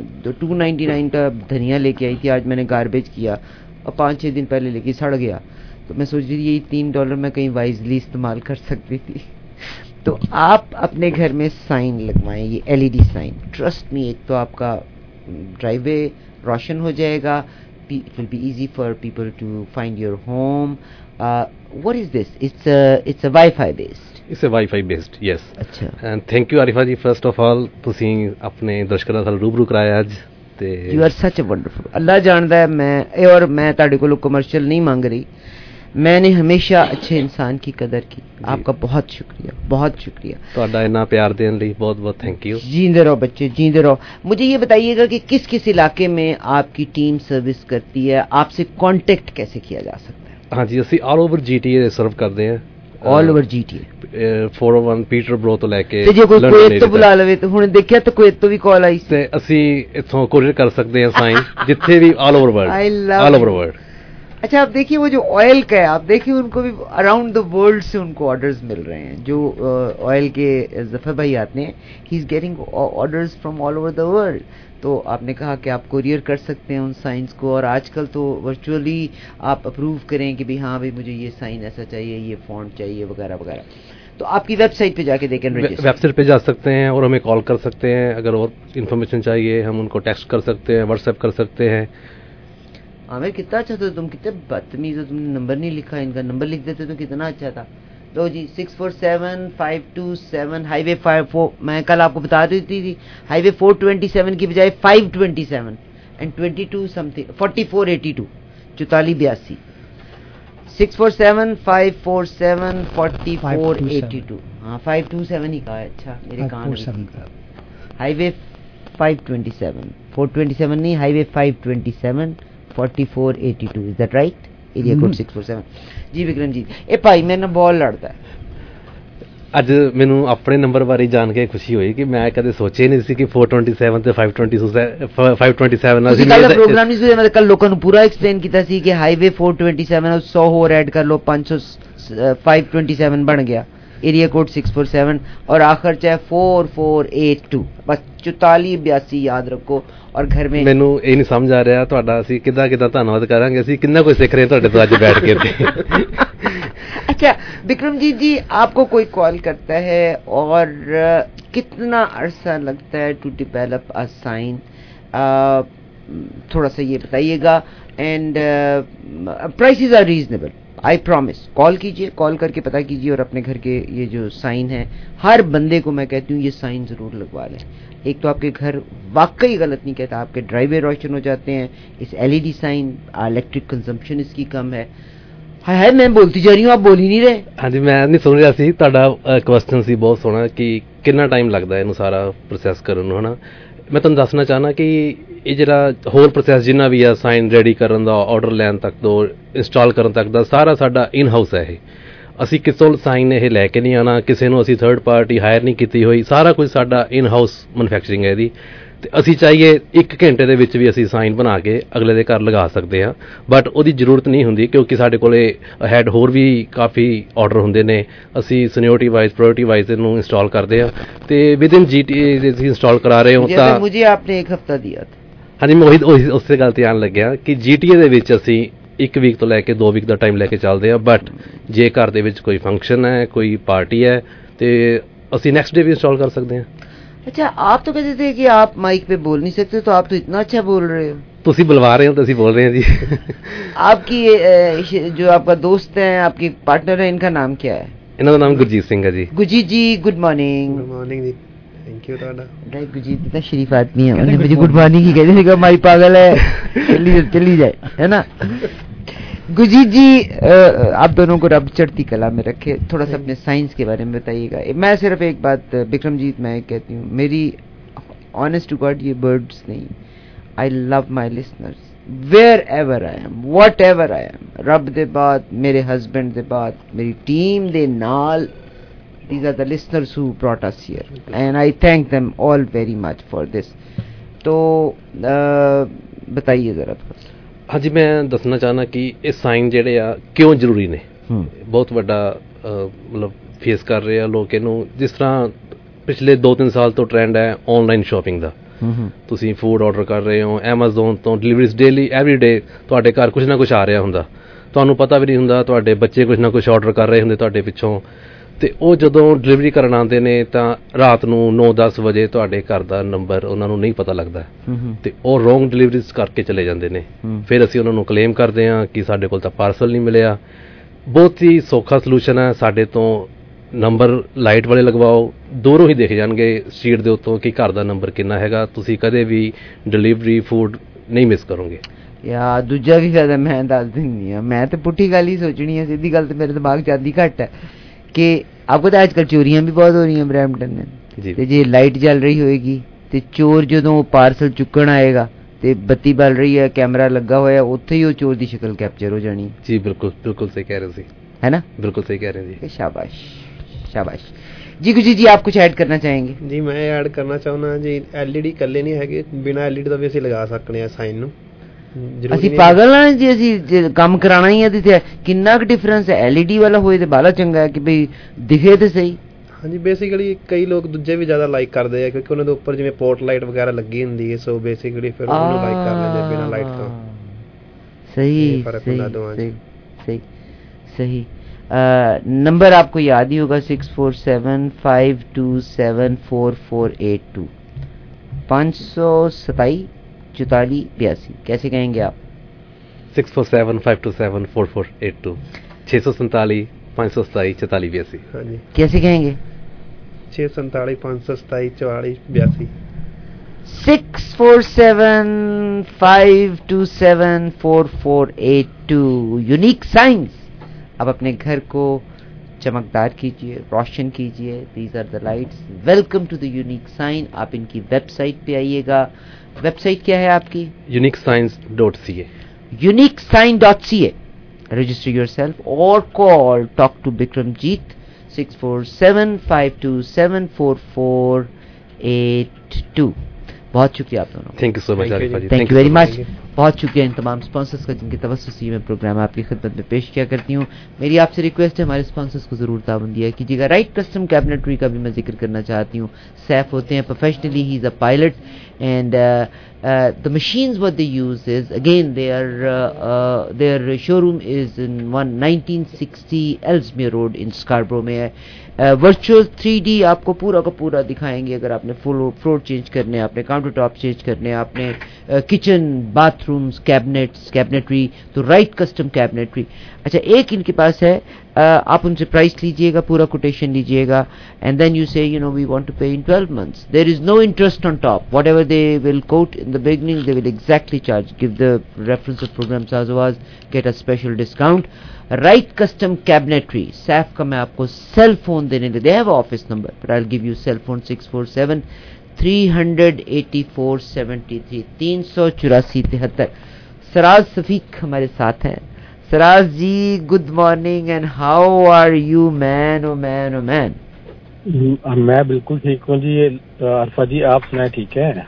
ٹو نائنٹی نائن کا دھنیا لے کے آئی تھی، آج میں نے گاربیج کیا اور پانچ چھ دن پہلے لے کے سڑ گیا. تو میں سوچ رہی تھی یہی تین ڈالر میں کہیں وائزلی استعمال کر سکتی تھی. تو آپ اپنے گھر میں سائن لگوائیں، یہ L E D sign. Trust me, ایک تو آپ کا ڈرائیو وے روشن ہو جائے گا. It will be easy for people to find your home. What is this? It's it's a wifi based. It's a wifi based, yes. اچھا. And thank you Arifa ji, first of all ਤੁਸੀਂ ਆਪਣੇ ਦਰਸ਼ਕਾਂ ਨਾਲ ਰੂਬਰੂ ਕਰਾਇਆ ਅੱਜ. ਤੇ you are ਸੱਚ ਅ ਵੰਡਰਫੁਲ. ਅੱਲਾ ਜਾਣਦਾ ਹੈ ਮੈਂ ਇਹ, ਔਰ ਮੈਂ ਤੁਹਾਡੇ ਕੋਲੋਂ ਕਮਰਸ਼ੀਅਲ ਨਹੀਂ ਮੰਗ ਰਹੀ. میں نے ہمیشہ اچھے انسان کی قدر کی. آپ کا بہت شکریہ، بہت شکریہ. ਤੁਹਾਡਾ ਇੰਨਾ ਪਿਆਰ ਦੇਣ ਲਈ ਬਹੁਤ ਬਹੁਤ ਥੈਂਕ ਯੂ. جیندے رہو بچے، جیندے رہو. مجھے یہ بتائیے گا کہ کس کس علاقے میں آپ کی ٹیم سروس کرتی ہے، آپ سے کانٹیکٹ کیسے کیا جا سکتا ہے؟ ہاں جی، ਅਸੀਂ ਆਲ ਓਵਰ ਜੀਟੀਏ ਸਰਵ ਕਰਦੇ ਹਾਂ. All over G T A four oh one Peterborough ਤੋਂ ਲੈ ਕੇ ਤੇ ਜੇ ਕੋਈ ਕੁਵੈਤ ਤੋਂ ਬੁਲਾ ਲਵੇ ਤਾਂ ਹੁਣ ਦੇਖਿਆ ਤਾਂ ਕੁਵੈਤ ਤੋਂ ਵੀ ਕਾਲ ਆਈ ਤੇ ਅਸੀਂ ਇੱਥੋਂ ਕੋਰੀਅਰ ਕਰ ਸਕਦੇ ਹਾਂ ਸਾਈਨ ਜਿੱਥੇ ਵੀ all over world. All over world. अच्छा, आप देखिए वो जो ऑयल का है, आप देखिए उनको भी अराउंड द वर्ल्ड से उनको ऑर्डर्स मिल रहे हैं. जो ऑयल uh, के जफर भाई आते हैं, he is getting orders from all over the world. तो आपने कहा कि आप कोरियर कर सकते हैं उन साइंस को, और आजकल तो वर्चुअली आप अप्रूव करें कि भाई हाँ भाई मुझे ये साइन ऐसा चाहिए, ये फॉन्ट चाहिए वगैरह वगैरह. तो आपकी वेबसाइट पे जाके देखें, वेबसाइट पे जा सकते हैं और हमें कॉल कर सकते हैं. अगर और इन्फॉर्मेशन चाहिए हम उनको टेक्स्ट कर सकते हैं, व्हाट्सएप कर सकते हैं. आमिर कितना अच्छा था, तुम कितने बदतमीज हो, तुमने नंबर नहीं लिखा. इनका नंबर लिख देते तो कितना अच्छा था. लो जी, six four seven five two seven highway five four. मैं कल आपको बता देती थी हाईवे फोर ट्वेंटी सेवन की बजाय five twenty seven and twenty two something forty four eighty two चौतालीस बयासी. Six four seven five four seven forty four eighty two. हाँ, फाइव टू सेवन ही कहा है. अच्छा, मेरे कान highway five twenty seven four twenty seven नहीं, highway five twenty seven forty four eighty two. Is that right? Area code six four seven. जी विक्रम जी, ਇਹ ਭਾਈ ਮੇਰੇ ਨਾਲ ਬਹੁਤ ਲੜਦਾ ਹੈ. ਅੱਜ ਮੈਨੂੰ ਆਪਣੇ ਨੰਬਰ ਬਾਰੇ ਜਾਣ ਕੇ ਖੁਸ਼ੀ ਹੋਈ ਕਿ ਮੈਂ ਕਦੇ ਸੋਚਿਆ ਨਹੀਂ ਸੀ ਕਿ four twenty-seven ਤੇ five twenty-seven ਨਾਲ ਅਸੀਂ ਕੱਲ ਪ੍ਰੋਗਰਾਮ ਨਹੀਂ ਸੀ. ਮੈਂ ਕੱਲ ਲੋਕਾਂ ਨੂੰ ਪੂਰਾ ਐਕਸਪਲੇਨ ਕੀਤਾ ਸੀ ਕਿ highway four twenty-seven one hundred ਹੋਰ ਐਡ ਕਰ ਲਓ, five five twenty-seven ਬਣ ਗਿਆ. Area code six four seven और आखिर चाहे फोर फोर एट टू. बस चौतालीस बयासी याद रखो. और घर में ਮੈਨੂੰ ਇਹ ਨਹੀਂ ਸਮਝ ਆ ਰਿਹਾ ਤੁਹਾਡਾ ਅਸੀਂ ਕਿੱਦਾਂ ਕਿੱਦਾਂ ਧੰਨਵਾਦ ਕਰਾਂਗੇ. ਅਸੀਂ ਕਿੰਨਾ ਕੁਝ ਸਿੱਖ ਰਹੇ ਹਾਂ ਤੁਹਾਡੇ ਤੋਂ ਅੱਜ ਬੈਠ ਕੇ. अच्छा विक्रमजीत जी, आपको कोई कॉल करता है और कितना अरसा लगता है टू डेवलप अ साइन, थोड़ा सा ये बताइएगा. And prices are reasonable, I promise. Call कीजिए, कॉल करके पता कीजिए और अपने घर के ये जो साइन है, हर बंदे को मैं कहती हूँ ये साइन जरूर लगवा लें. एक तो आपके घर वाकई गलत नहीं कहता, आपके ड्राइवे रोशन हो जाते हैं. इस एलईडी साइन, इलेक्ट्रिक कंजम्पशन इसकी कम है. हाय हाय, मैं बोलती जा रही हूँ, आप बोल ही नहीं रहे. हाँ जी, मैं नहीं सुन रहा सी. ਤੁਹਾਡਾ क्वेश्चन ਸੀ ਬਹੁਤ ਸੋਹਣਾ ਕਿ ਕਿੰਨਾ ਟਾਈਮ ਲੱਗਦਾ ਇਹਨੂੰ ਸਾਰਾ ਪ੍ਰੋਸੈਸ ਕਰਨ ਨੂੰ, ਹਨਾ. ਮੈਂ ਤੁਹਾਨੂੰ ਦੱਸਣਾ ਚਾਹਨਾ ਕਿ ਇਹ ਜਿਹੜਾ ਹੋਰ ਪ੍ਰੋਸੈਸ ਜਿੰਨਾ ਵੀ ਆ ਸਾਈਨ ਰੈਡੀ ਕਰਨ ਦਾ, ਆਰਡਰ ਲੈਣ ਤੱਕ ਤੋਂ ਇੰਸਟਾਲ ਕਰਨ ਤੱਕ ਦਾ ਸਾਰਾ ਸਾਡਾ ਇਨ ਹਾਊਸ ਹੈ. ਇਹ ਅਸੀਂ ਕਿਤੋਂ ਸਾਈਨ ਇਹ ਲੈ ਕੇ ਨਹੀਂ ਆਉਣਾ, ਕਿਸੇ ਨੂੰ ਅਸੀਂ ਥਰਡ ਪਾਰਟੀ ਹਾਇਰ ਨਹੀਂ ਕੀਤੀ ਹੋਈ. ਸਾਰਾ ਕੁਝ ਸਾਡਾ ਇਨ ਹਾਊਸ ਮੈਨੂਫੈਕਚਰਿੰਗ ਹੈ ਇਹਦੀ. ਤੇ ਅਸੀਂ ਚਾਹੀਏ ਇੱਕ ਘੰਟੇ ਦੇ ਵਿੱਚ ਵੀ ਅਸੀਂ ਸਾਈਨ ਬਣਾ ਕੇ ਅਗਲੇ ਦੇ ਘਰ ਲਗਾ ਸਕਦੇ ਹਾਂ. ਬਟ ਉਹਦੀ ਜ਼ਰੂਰਤ ਨਹੀਂ ਹੁੰਦੀ ਕਿਉਂਕਿ ਸਾਡੇ ਕੋਲੇ ਹੈਡ ਹੋਰ ਵੀ ਕਾਫੀ ਆਰਡਰ ਹੁੰਦੇ ਨੇ. ਅਸੀਂ ਸੀਨੀਅਰਿਟੀ ਵਾਈਜ਼, ਪ੍ਰਾਇੋਰਟੀ ਵਾਈਜ਼ ਇਹਨੂੰ ਇੰਸਟਾਲ ਕਰਦੇ ਹਾਂ ਤੇ ਵਿਦਿਨ ਜੀਟੀਏ ਦੇ ਅਸੀਂ ਇੰਸਟਾਲ ਕਰਾ ਰਹੇ ਹਾਂ. ਤਾਂ ਮੁਝੇ ਆਪਨੇ ਇੱਕ ਹਫਤਾ ਦਿਆ ਥਾ. ਹਾਂਜੀ, ਮੈਂ ਉਹੀ ਉਸੇ ਗੱਲ ਤੇ ਆਉਣ ਲੱਗਿਆ ਕਿ ਜੀਟੀਏ ਦੇ ਵਿੱਚ ਅਸੀਂ ਇੱਕ ਵੀਕ ਤੋਂ ਲੈ ਕੇ ਦੋ ਵੀਕ ਦਾ ਟਾਈਮ ਲੈ ਕੇ ਚੱਲਦੇ ਹਾਂ. ਬਟ ਜੇ ਘਰ ਦੇ ਵਿੱਚ ਕੋਈ ਫੰਕਸ਼ਨ ਹੈ, ਕੋਈ ਪਾਰਟੀ ਹੈ ਤੇ ਅਸੀਂ ਨੈਕਸਟ ਡੇ ਵੀ ਇੰਸਟਾਲ ਕਰ ਸਕਦੇ ਹਾਂ. अच्छा, आप तो कहते थे कि आप माइक पे बोल नहीं सकते, तो आप तो इतना अच्छा बोल रहे हो. तुसी बुलवा रहे हो तो ਅਸੀਂ बोल रहे हैं जी. आपकी जो आपका दोस्त है, आपकी पार्टनर है, इनका नाम क्या है? इनका नाम गुरजीत सिंह है जी. Gurjeet ji, good morning. Good morning जी, थैंक यू. ਤੁਹਾਡਾ राइट, गुरजीत इतना शरीफ आदमी है, उन्होंने मुझे गुड मॉर्निंग ही कहते थे. माई पागल है, चली चली जाए, है ना. गुरजीत जी, आप दोनों को रब चढ़ती कला में रखे. थोड़ा सा अपने साइंस के बारे में बताइएगा. मैं सिर्फ एक बात विक्रमजीत मैं कहती हूँ, मेरी ऑनेस्ट टू गॉड ये बर्ड्स नहीं, I love my listeners wherever I am, whatever I am. रब दे बाद, मेरे हस्बैंड दे बाद, मेरी टीम दे नाल, these are the listeners who brought us here and I thank them all very much for this. तो बताइए जरा थोड़ा. हाँ जी, मैं दसना चाहना कि ये साइन ਜਿਹੜੇ ਆ ਕਿਉਂ ਜ਼ਰੂਰੀ ਨੇ. ਬਹੁਤ ਵੱਡਾ ਮਤਲਬ ਫੇਸ ਕਰ ਰਹੇ ਆ ਲੋਕ ਇਹਨੂੰ. ਜਿਸ ਤਰ੍ਹਾਂ ਪਿਛਲੇ ਦੋ ਤਿੰਨ ਸਾਲ ਤੋਂ ਟ੍ਰੈਂਡ ਹੈ ਆਨਲਾਈਨ ਸ਼ਾਪਿੰਗ ਦਾ. ਤੁਸੀਂ ਫੂਡ ਆਰਡਰ ਕਰ ਰਹੇ ਹੋ ਐਮਾਜ਼ੋਨ ਤੋਂ, ਡਿਲੀਵਰੀਜ਼ ਡੇਲੀ ਐਵਰੀ ਡੇ ਤੁਹਾਡੇ ਘਰ ਕੁਝ ਨਾ ਕੁਝ ਆ ਰਿਹਾ ਹੁੰਦਾ. ਤੁਹਾਨੂੰ ਪਤਾ ਵੀ ਨਹੀਂ ਹੁੰਦਾ, ਤੁਹਾਡੇ ਬੱਚੇ ਕੁਝ ਨਾ ਕੁਝ ਆਰਡਰ ਕਰ ਰਹੇ ਹੁੰਦੇ ਤੁਹਾਡੇ ਪਿੱਛੋਂ. ਤੇ ਉਹ ਜਦੋਂ ਡਿਲੀਵਰੀ ਕਰਨ ਆਉਂਦੇ ਨੇ ਤਾਂ ਰਾਤ ਨੂੰ ਨੌ ਦਸ ਵਜੇ ਤੁਹਾਡੇ ਘਰ ਦਾ ਨੰਬਰ ਉਹਨਾਂ ਨੂੰ ਨਹੀਂ ਪਤਾ ਲੱਗਦਾ ਤੇ ਉਹ ਰੋਂਗ ਡਿਲੀਵਰੀਜ਼ ਕਰਕੇ ਚਲੇ ਜਾਂਦੇ ਨੇ. ਫਿਰ ਅਸੀਂ ਉਹਨਾਂ ਨੂੰ ਕਲੇਮ ਕਰਦੇ ਹਾਂ ਕਿ ਸਾਡੇ ਕੋਲ ਤਾਂ ਪਾਰਸਲ ਨਹੀਂ ਮਿਲਿਆ. ਬਹੁਤ ਹੀ ਸੌਖਾ ਸੋਲੂਸ਼ਨ ਹੈ. ਸਾਡੇ ਤੋਂ ਨੰਬਰ ਲਾਈਟ ਵਾਲੇ ਲਗਵਾਓ, ਦੂਰੋਂ ਹੀ ਦੇਖ ਜਾਣਗੇ ਸਟਰੀਟ ਦੇ ਉੱਤੋਂ ਕਿ ਘਰ ਦਾ ਨੰਬਰ ਕਿੰਨਾ ਹੈਗਾ. ਤੁਸੀਂ ਕਦੇ ਵੀ ਡਿਲੀਵਰੀ ਫੂਡ ਨਹੀਂ ਮਿਸ ਕਰੋਗੇ. ਯਾ ਦੂਜਾ ਵੀ ਫਾਇਦਾ ਮੈਂ ਦੱਸ ਦਿੰਦੀ ਹਾਂ. ਮੈਂ ਤਾਂ ਪੁੱਠੀ ਗੱਲ ਹੀ ਸੋਚਣੀ ਹੈ, ਸਿੱਧੀ ਗੱਲ ਤੇ ਮੇਰੇ ਦਿਮਾਗ 'ਚ ਆਉਂਦੀ ਘੱਟ ਹੈ कि आपको तो आजकल चोरियां भी बहुत हो रही हैं ब्रैम्पटन में. ते जे लाइट जल रही होएगी ते चोर जदों पार्सल चुकन आएगा ते बत्ती बल रही है, कैमरा लगा होया, उत्थे ही वो चोर दी शक्ल कैप्चर हो जानी. जी बिल्कुल बिल्कुल सही कह रहे हो, है ना. बिल्कुल सही कह रहे हैं जी. शाबाश शाबाश जी. गुजी जी, आप कुछ ऐड करना चाहेंगे? जी मैं ऐड करना चाहना जी, एलईडी कल्ले नहीं है, बिना एलईडी तो भी असं लगा सकते हैं साइन नूं. ਅਸੀਂ ਪਾਗਲ ਆ ਜੀ, ਅਸੀਂ ਕੰਮ ਕਰਾਣਾ ਹੀ ਆ ਤੇ ਕਿੰਨਾ ਕੁ ਡਿਫਰੈਂਸ ਹੈ। ਐਲ ਈ ਡੀ ਵਾਲਾ ਹੋਏ ਤੇ ਬਾਲਾ ਚੰਗਾ ਹੈ ਕਿ ਭਈ ਦਿਖੇ ਤੇ ਸਹੀ। ਹਾਂਜੀ, ਬੇਸਿਕਲੀ ਕਈ ਲੋਕ ਦੂਜੇ ਵੀ ਜ਼ਿਆਦਾ ਲਾਈਕ ਕਰਦੇ ਆ ਕਿਉਂਕਿ ਉਹਨਾਂ ਦੇ ਉੱਪਰ ਜਿਵੇਂ ਪੋਰਟ ਲਾਈਟ ਵਗੈਰਾ ਲੱਗੀ ਹੁੰਦੀ ਹੈ, ਸੋ ਬੇਸਿਕਲੀ ਫਿਰ ਉਹਨੂੰ ਲਾਈਕ ਕਰ ਲੈਂਦੇ ਬਿਨਾਂ ਲਾਈਟ ਤੋਂ। सही सही सही सही नंबर आपको याद ही होगा six four seven five two seven four four eight two पाँच सौ सताई चौतालीस बयासी। कैसे कहेंगे आप? Six four seven five two seven four four eight two छः सौ सैंतालीस पाँच सौ सताई चौतालीस बयासी। हाँ जी, कैसे कहेंगे? छः सैंतालीस पाँच सौ सताई चौवालीस बयासी। Six four seven five two seven four four eight two Unique Signs. अब अपने घर को चमकदार कीजिए, रोशन कीजिए। These are the lights. Welcome to the Unique Sign. आप इनकी वेबसाइट पे आइएगा। वेबसाइट क्या है आपकी? Unique Signs dot C A. Unique Sign dot C A. Register yourself और call talk to Bikramjit six four seven five two seven four four eight to. बहुत शुक्रिया आप दोनों। Thank you so much Arif ji, thank you very much. बहुत शुक्रिया इन तमाम sponsors का जिनकी तवज्जो से मैं प्रोग्राम आपकी खिदमत में पेश किया करती हूँ। मेरी आपसे रिक्वेस्ट है हमारे स्पॉन्सर्स को ज़रूर ताबन दिया कीजिएगा। राइट कस्टम कैबिनेटरी का भी मैं जिक्र करना चाहती हूँ। सैफ होते हैं professionally, he is a pilot and the machines what they use is again there there showroom is in one nineteen sixty Ellesmere Road in Scarborough में है। वर्चुअल थ्री डी आपको पूरा का पूरा दिखाएंगे। अगर आपने फुल फ्लोर चेंज करने, आपने काउंटर टॉप चेंज करने, आपने किचन बाथरूम्स कैबिनेट्स कैबिनेटरी, तो राइट कस्टम कैबिनेटरी। अच्छा, एक इनके पास है, uh, आप उनसे प्राइस लीजिएगा, पूरा कोटेशन लीजिएगा and then you say you know we want to pay in twelve months. There is no interest on top. Whatever they will quote in the beginning they will exactly charge. Give the reference of program Sazwaz, get a special discount. Right custom Cabinetry. Saif का मैं आपको cell phone देने दे, they have office number but I will give you cell phone six four seven three hundred eighty four seventy three तीन सौ चौरासी तिहत्तर। सराज सफीक हमारे साथ हैं। Siraj ji, good morning and how are you man? Oh man oh man. मैं बिल्कुल ठीक हूँ जी। आरफा जी आप सुनाए ठीक है?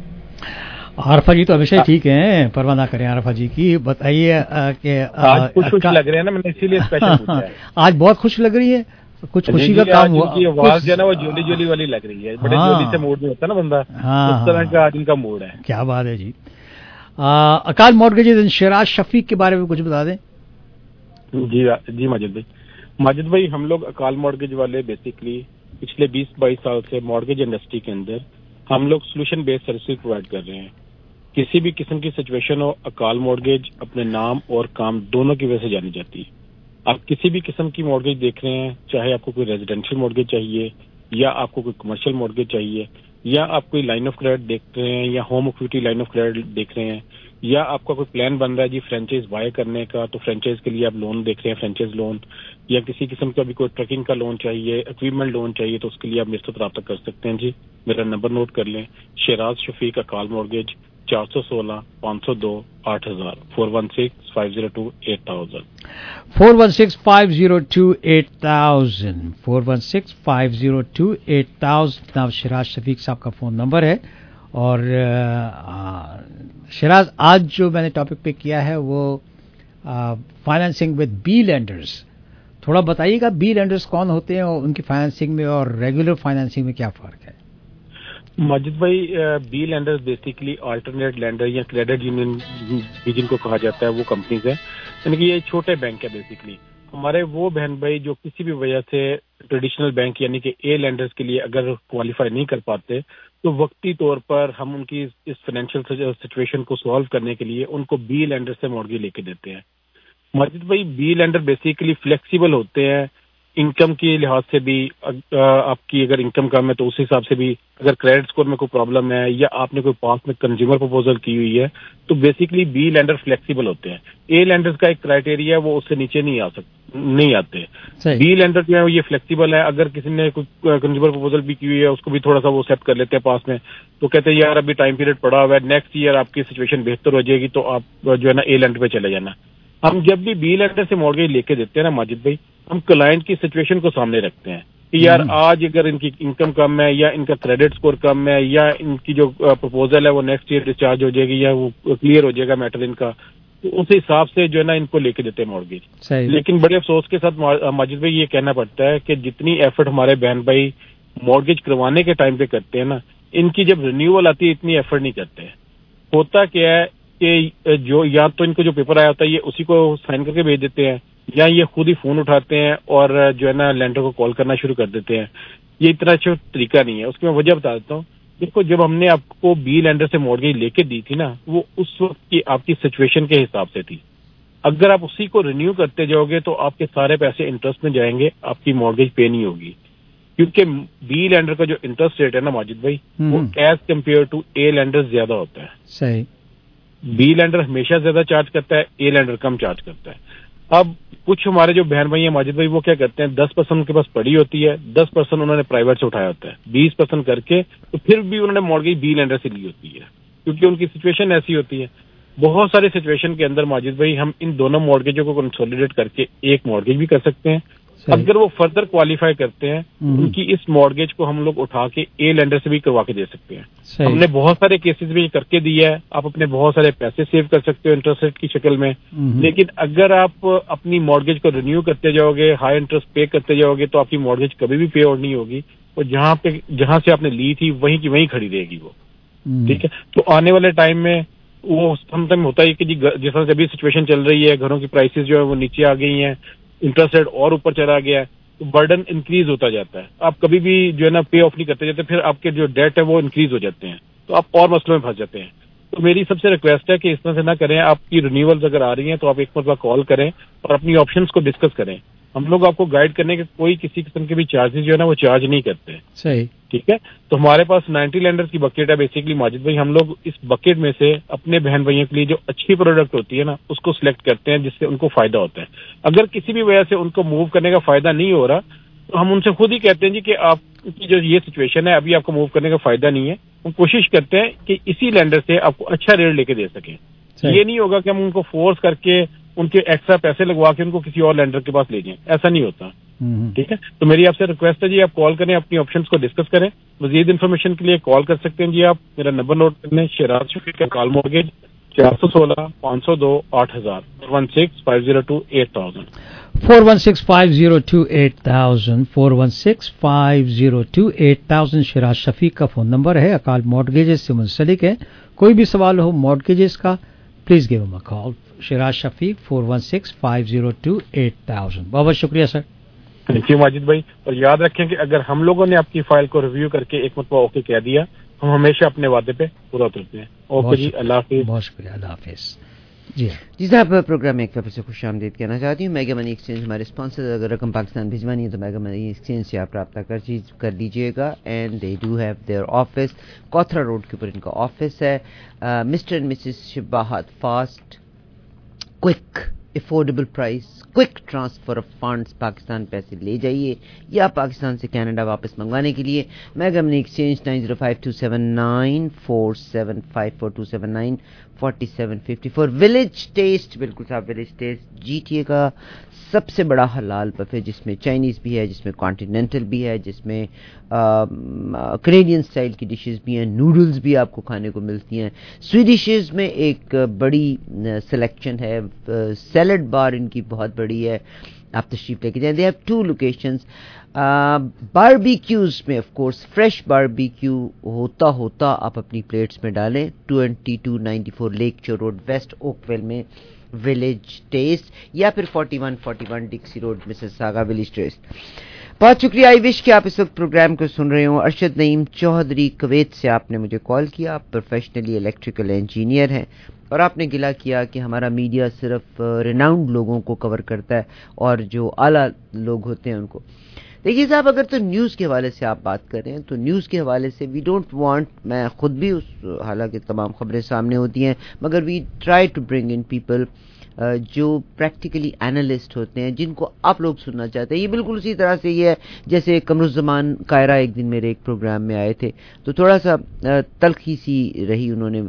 आरफा जी तो हमेशा ठीक हैं, परवाह ना करें आरफा जी की। बताइए कि आज खुश खुश लग रहे हैं ना, मैंने इसीलिए स्पेशल पूछा है। आज बहुत खुश लग रही है, कुछ खुशी का काम हुआ। आवाज जो है ना वो जोली जोली वाली लग रही है, बड़े जोली से मूड में होता है ना बंदा, उस तरह का आज इनका मूड है। क्या बात है जी। अकाल मॉर्गेजेस एंड शिराज शफीक के बारे में कुछ बता दें। जी जी माजिद भाई माजिद भाई हम लोग अकाल मॉर्गेज वाले बेसिकली पिछले बीस बाईस साल से मॉर्गेज इंडस्ट्री के अंदर हम लोग सोल्यूशन बेस्ड सर्विस प्रोवाइड कर रहे हैं। किसी भी किस्म की सिचुएशन हो, अकाल मॉर्गेज अपने नाम और काम दोनों की वजह से जानी जाती है। आप किसी भी किस्म की मॉर्गेज देख रहे हैं, चाहे आपको कोई रेजिडेंशियल मॉर्गेज चाहिए या आपको कोई कमर्शियल मॉर्गेज चाहिए या आप कोई लाइन ऑफ क्रेडिट देख रहे हैं या home equity line of credit देख रहे हैं या आपका कोई प्लान बन रहा है जी फ्रेंचाइज बाय करने का, तो फ्रेंचाइज के लिए आप लोन देख रहे हैं, फ्रेंचाइज लोन, या किसी किस्म का भी कोई ट्रकिंग का लोन चाहिए, इक्विपमेंट लोन चाहिए, तो उसके लिए आप मेरे से रब्ता कर सकते हैं जी। मेरा नंबर नोट कर लें, शिराज शफीक अकाल मॉर्गेज चार सौ सोलह पाँच सौ दो आठ हजार four one six five zero two eight thousand four one six five zero two eight thousand four one six five zero two eight thousand नाम शिराज शफीक साहब का फ़ोन नंबर है। और शिराज, आज जो मैंने टॉपिक पे किया है वो फाइनेंसिंग विद बी लेंडर्स। थोड़ा बताइएगा बी लेंडर्स कौन होते हैं और उनकी फाइनेंसिंग में और रेगुलर फाइनेंसिंग में क्या फ़र्क है। माजिद भाई, B lenders basically alternate lender या क्रेडिट यूनियन भी जिनको कहा जाता है वो कंपनीज है, यानी कि ये छोटे बैंक है बेसिकली। हमारे वो बहन भाई जो किसी भी वजह से ट्रेडिशनल बैंक यानी कि ए लेंडर्स के लिए अगर क्वालिफाई नहीं कर पाते तो वक्ती तौर पर हम उनकी इस फाइनेंशियल सिचुएशन को सॉल्व करने के लिए उनको बी लेंडर से मॉर्गेज लेके देते हैं। माजिद भाई, बी लेंडर बेसिकली फ्लेक्सिबल होते हैं इनकम के लिहाज से भी। आपकी अगर इनकम कम है तो उस हिसाब से भी, अगर क्रेडिट स्कोर में कोई प्रॉब्लम है या आपने कोई पास में कंज्यूमर प्रपोजल की हुई है तो बेसिकली बी लेंडर फ्लेक्सिबल होते हैं। ए लेंडर्स का एक क्राइटेरिया वो उससे नीचे नहीं आ सकते नहीं आते। बी लेंडर जो है ये फ्लेक्सिबल है, अगर किसी ने कोई कंज्यूमर प्रपोजल भी की हुई है उसको भी थोड़ा सा वो सेट कर लेते हैं पास में, तो कहते हैं यार अभी टाइम पीरियड पड़ा हुआ है, नेक्स्ट ईयर आपकी सिचुएशन बेहतर हो जाएगी तो आप जो है ना ए लेंडर पे चले जाना। हम जब भी बी लेंडर से मॉर्गेज लेके देते हैं ना माजिद भाई, हम क्लाइंट की सिचुएशन को सामने रखते हैं। کہ یار آج اگر ان کی انکم کم ہے یا ان کا کریڈٹ سکور کم ہے یا ان کی جو پروپوزل ہے وہ نیکسٹ ایئر ڈسچارج ہو جائے گی یا وہ کلیئر ہو جائے گا میٹر ان کا, تو اس حساب سے جو ہے نا ان کو لے کے دیتے ہیں مارگیج. لیکن بڑے افسوس کے ساتھ ماجد بھائی یہ کہنا پڑتا ہے کہ جتنی ایفرٹ ہمارے بہن بھائی مارگیج کروانے کے ٹائم پہ کرتے ہیں نا, ان کی جب رینیول آتی ہے اتنی ایفرٹ نہیں کرتے ہیں. ہوتا کیا ہے کہ جو یا تو ان کو جو پیپر آیا ہوتا ہے یہ اسی کو سائن کر کے بھیج دیتے ہیں, یا یہ خود ہی فون اٹھاتے ہیں اور جو ہے نا لینڈر کو کال کرنا شروع کر دیتے ہیں. یہ اتنا اچھا طریقہ نہیں ہے. اس کی میں وجہ بتا دیتا ہوں. دیکھو جب ہم نے آپ کو بی لینڈر سے مارگیج لے کے دی تھی نا, وہ اس وقت کی آپ کی سچویشن کے حساب سے تھی. اگر آپ اسی کو رینیو کرتے جاؤ گے تو آپ کے سارے پیسے انٹرسٹ میں جائیں گے, آپ کی مارگیج پے نہیں ہوگی. کیونکہ بی لینڈر کا جو انٹرسٹ ریٹ ہے نا ماجد بھائی, وہ as compare to a lender زیادہ ہوتا ہے. صحیح. بی لینڈر ہمیشہ زیادہ چارج کرتا ہے, اے لینڈر کم چارج کرتا ہے. اب کچھ ہمارے جو بہن بھائی ہیں ماجد بھائی, وہ کیا کرتے ہیں, دس پرسینٹ ان کے پاس پڑی ہوتی ہے, دس پرسینٹ انہوں نے پرائیویٹ سے اٹھایا ہوتا ہے, بیس پرسینٹ کر کے تو پھر بھی انہوں نے مارگیج بی لینڈر سے لی ہوتی ہے, کیونکہ ان کی سچویشن ایسی ہوتی ہے. بہت سارے سچویشن کے اندر ماجد بھائی ہم ان دونوں مارگیجوں کو کنسولیڈیٹ کر کے ایک مارگیج بھی کر سکتے ہیں. اگر وہ فردر کوالیفائی کرتے ہیں, ان کی اس مارگیج کو ہم لوگ اٹھا کے اے لینڈر سے بھی کروا کے دے سکتے ہیں. ہم نے بہت سارے کیسز میں یہ کر کے دیا ہے. آپ اپنے بہت سارے پیسے سیو کر سکتے ہو انٹرسٹ ریٹ کی شکل میں. لیکن اگر آپ اپنی مارگیج کو رینیو کرتے جاؤ گے, ہائی انٹرسٹ پے کرتے جاؤ گے, تو آپ کی مارگیج کبھی بھی پے آؤٹ نہیں ہوگی. اور جہاں پہ جہاں سے آپ نے لی تھی وہیں کی وہیں کھڑی رہے گی وہ. ٹھیک ہے. تو آنے والے ٹائم میں وہ سم ٹائم ہوتا ہے کہ جی جس طرح سے ابھی سچویشن چل رہی ہے, گھروں کی پرائسز جو ہے وہ نیچے آ گئی ہیں, انٹرسٹ ریٹ اور اوپر چلا گیا ہے, تو برڈن انکریز ہوتا جاتا ہے. آپ کبھی بھی جو ہے نا پے آف نہیں کرتے جاتے, پھر آپ کے جو ڈیٹ ہے وہ انکریز ہو جاتے ہیں, تو آپ اور مسئلوں میں پھنس جاتے ہیں. تو میری سب سے ریکویسٹ ہے کہ اس طرح سے نہ کریں. آپ کی رینیولز اگر آ رہی ہیں تو آپ ایک مرتبہ کال کریں اور اپنی آپشنس کو ڈسکس کریں. ہم لوگ آپ کو گائیڈ کرنے کے کوئی کسی قسم کے بھی چارجز جو ہے نا وہ چارج نہیں کرتے ہیں. صحیح. ٹھیک ہے. تو ہمارے پاس نائنٹی لینڈرز کی بکیٹ ہے بیسیکلی ماجد بھائی. ہم لوگ اس بکیٹ میں سے اپنے بہن بھائیوں کے لیے جو اچھی پروڈکٹ ہوتی ہے نا اس کو سلیکٹ کرتے ہیں, جس سے ان کو فائدہ ہوتا ہے. اگر کسی بھی وجہ سے ان کو موو کرنے کا فائدہ نہیں ہو رہا تو ہم ان سے خود ہی کہتے ہیں جی کہ آپ کی جو یہ سچویشن ہے ابھی آپ کو موو کرنے کا فائدہ نہیں ہے. ہم کوشش کرتے ہیں کہ اسی لینڈر سے آپ کو اچھا ریٹ لے کے دے سکیں. یہ نہیں ہوگا کہ ہم ان کو فورس کر کے ان کے ایکسٹرا پیسے لگوا کے ان کو کسی اور لینڈر کے پاس لے جائیں. ایسا نہیں ہوتا. ٹھیک ہے. تو میری آپ سے ریکویسٹ ہے جی آپ کال کریں, اپنی آپشنس کو ڈسکس کریں. مزید انفارمیشن کے لیے کال کر سکتے ہیں جی آپ. میرا نمبر نوٹ کر لیں, شیراز شفیق کا کال مارگیج چار سو سولہ پانچ سو دو آٹھ ہزار one six five zero two eight thousand four one six five zero two eight thousand four one six five zero two eight thousand Shiraz Shafiq کا فون نمبر ہے. اکال مارگیجز سے منسلک ہے. کوئی بھی سوال ہو مارگیجز کا, please give me a call. Shiraz Shafiq four one six five zero two eight thousand. بہت بہت شکریہ سر. تھینک یو ماجد بھائی. اور یاد رکھیں کہ اگر ہم لوگوں نے آپ کی فائل کو ریویو کر کے ایک مرتبہ اوکے کہہ دیا, ہم ہمیشہ اپنے وعدے پہ پورا اترتے ہیں. اوکے جی, اللہ حافظ. بہت شکریہ, اللہ حافظ. جی جی صاحب, پروگرام میں ایک دفعہ سے خوش آمدید کہنا چاہتی ہوں. میگا منی ایکسچینج ہمارے اسپانسر. اگر رقم پاکستان بھجوانی ہے تو میگا منی ایکسچینج سے آپ رابطہ کر کر لیجیے گا. And they do have their office, کوتھرا روڈ کے اوپر ان کا آفس ہے. Mr and Mrs Shabahat, fast, quick, affordable price, quick transfer of funds. Pakistan پیسے لے جائیے یا پاکستان سے کینیڈا واپس منگوانے کے لیے Mega Money Exchange nine zero five two seven nine four seven five four two seven nine forty seven fifty four. Village Taste, بالکل صاحب Village Taste G T A کا سب سے بڑا حلال بفے, جس میں چائنیز بھی ہے, جس میں کانٹیننٹل بھی ہے, جس میں کینیڈین سٹائل کی ڈشز بھی ہیں, نوڈلز بھی آپ کو کھانے کو ملتی ہیں. سویڈشز میں ایک بڑی سلیکشن ہے, سیلڈ بار ان کی بہت بڑی ہے, آپ تشریف لے کے جائیں. They have two locations. Barbecues میں آف کورس فریش باربیکیو ہوتا ہوتا آپ اپنی پلیٹس میں ڈالیں. Twenty two ninety four Lakeshore Road West Oakville میں ولیج ٹیسٹ, یا پھر forty one forty one Dixie Road Mississauga Village Taste. بہت شکریہ. آئی وش کہ آپ اس وقت پروگرام کو سن رہے ہوں. ارشد نعیم چودھری کویت سے آپ نے مجھے کال کیا. آپ پروفیشنلی الیکٹریکل انجینئر ہیں اور آپ نے گلہ کیا کہ ہمارا میڈیا صرف ریناؤنڈ لوگوں کو کور کرتا ہے اور جو اعلیٰ لوگ ہوتے ہیں ان کو. دیکھیے صاحب, اگر تو نیوز کے حوالے سے آپ بات کر رہے ہیں تو نیوز کے حوالے سے وی ڈونٹ وانٹ, میں خود بھی اس, حالانکہ تمام خبریں سامنے ہوتی ہیں, مگر we try to bring in people جو پریکٹیکلی اینالسٹ ہوتے ہیں, جن کو آپ لوگ سننا چاہتے ہیں. یہ بالکل اسی طرح سے یہ ہے جیسے قمرالزمان قاہرہ ایک دن میرے ایک پروگرام میں آئے تھے تو تھوڑا سا تلخی سی رہی, انہوں نے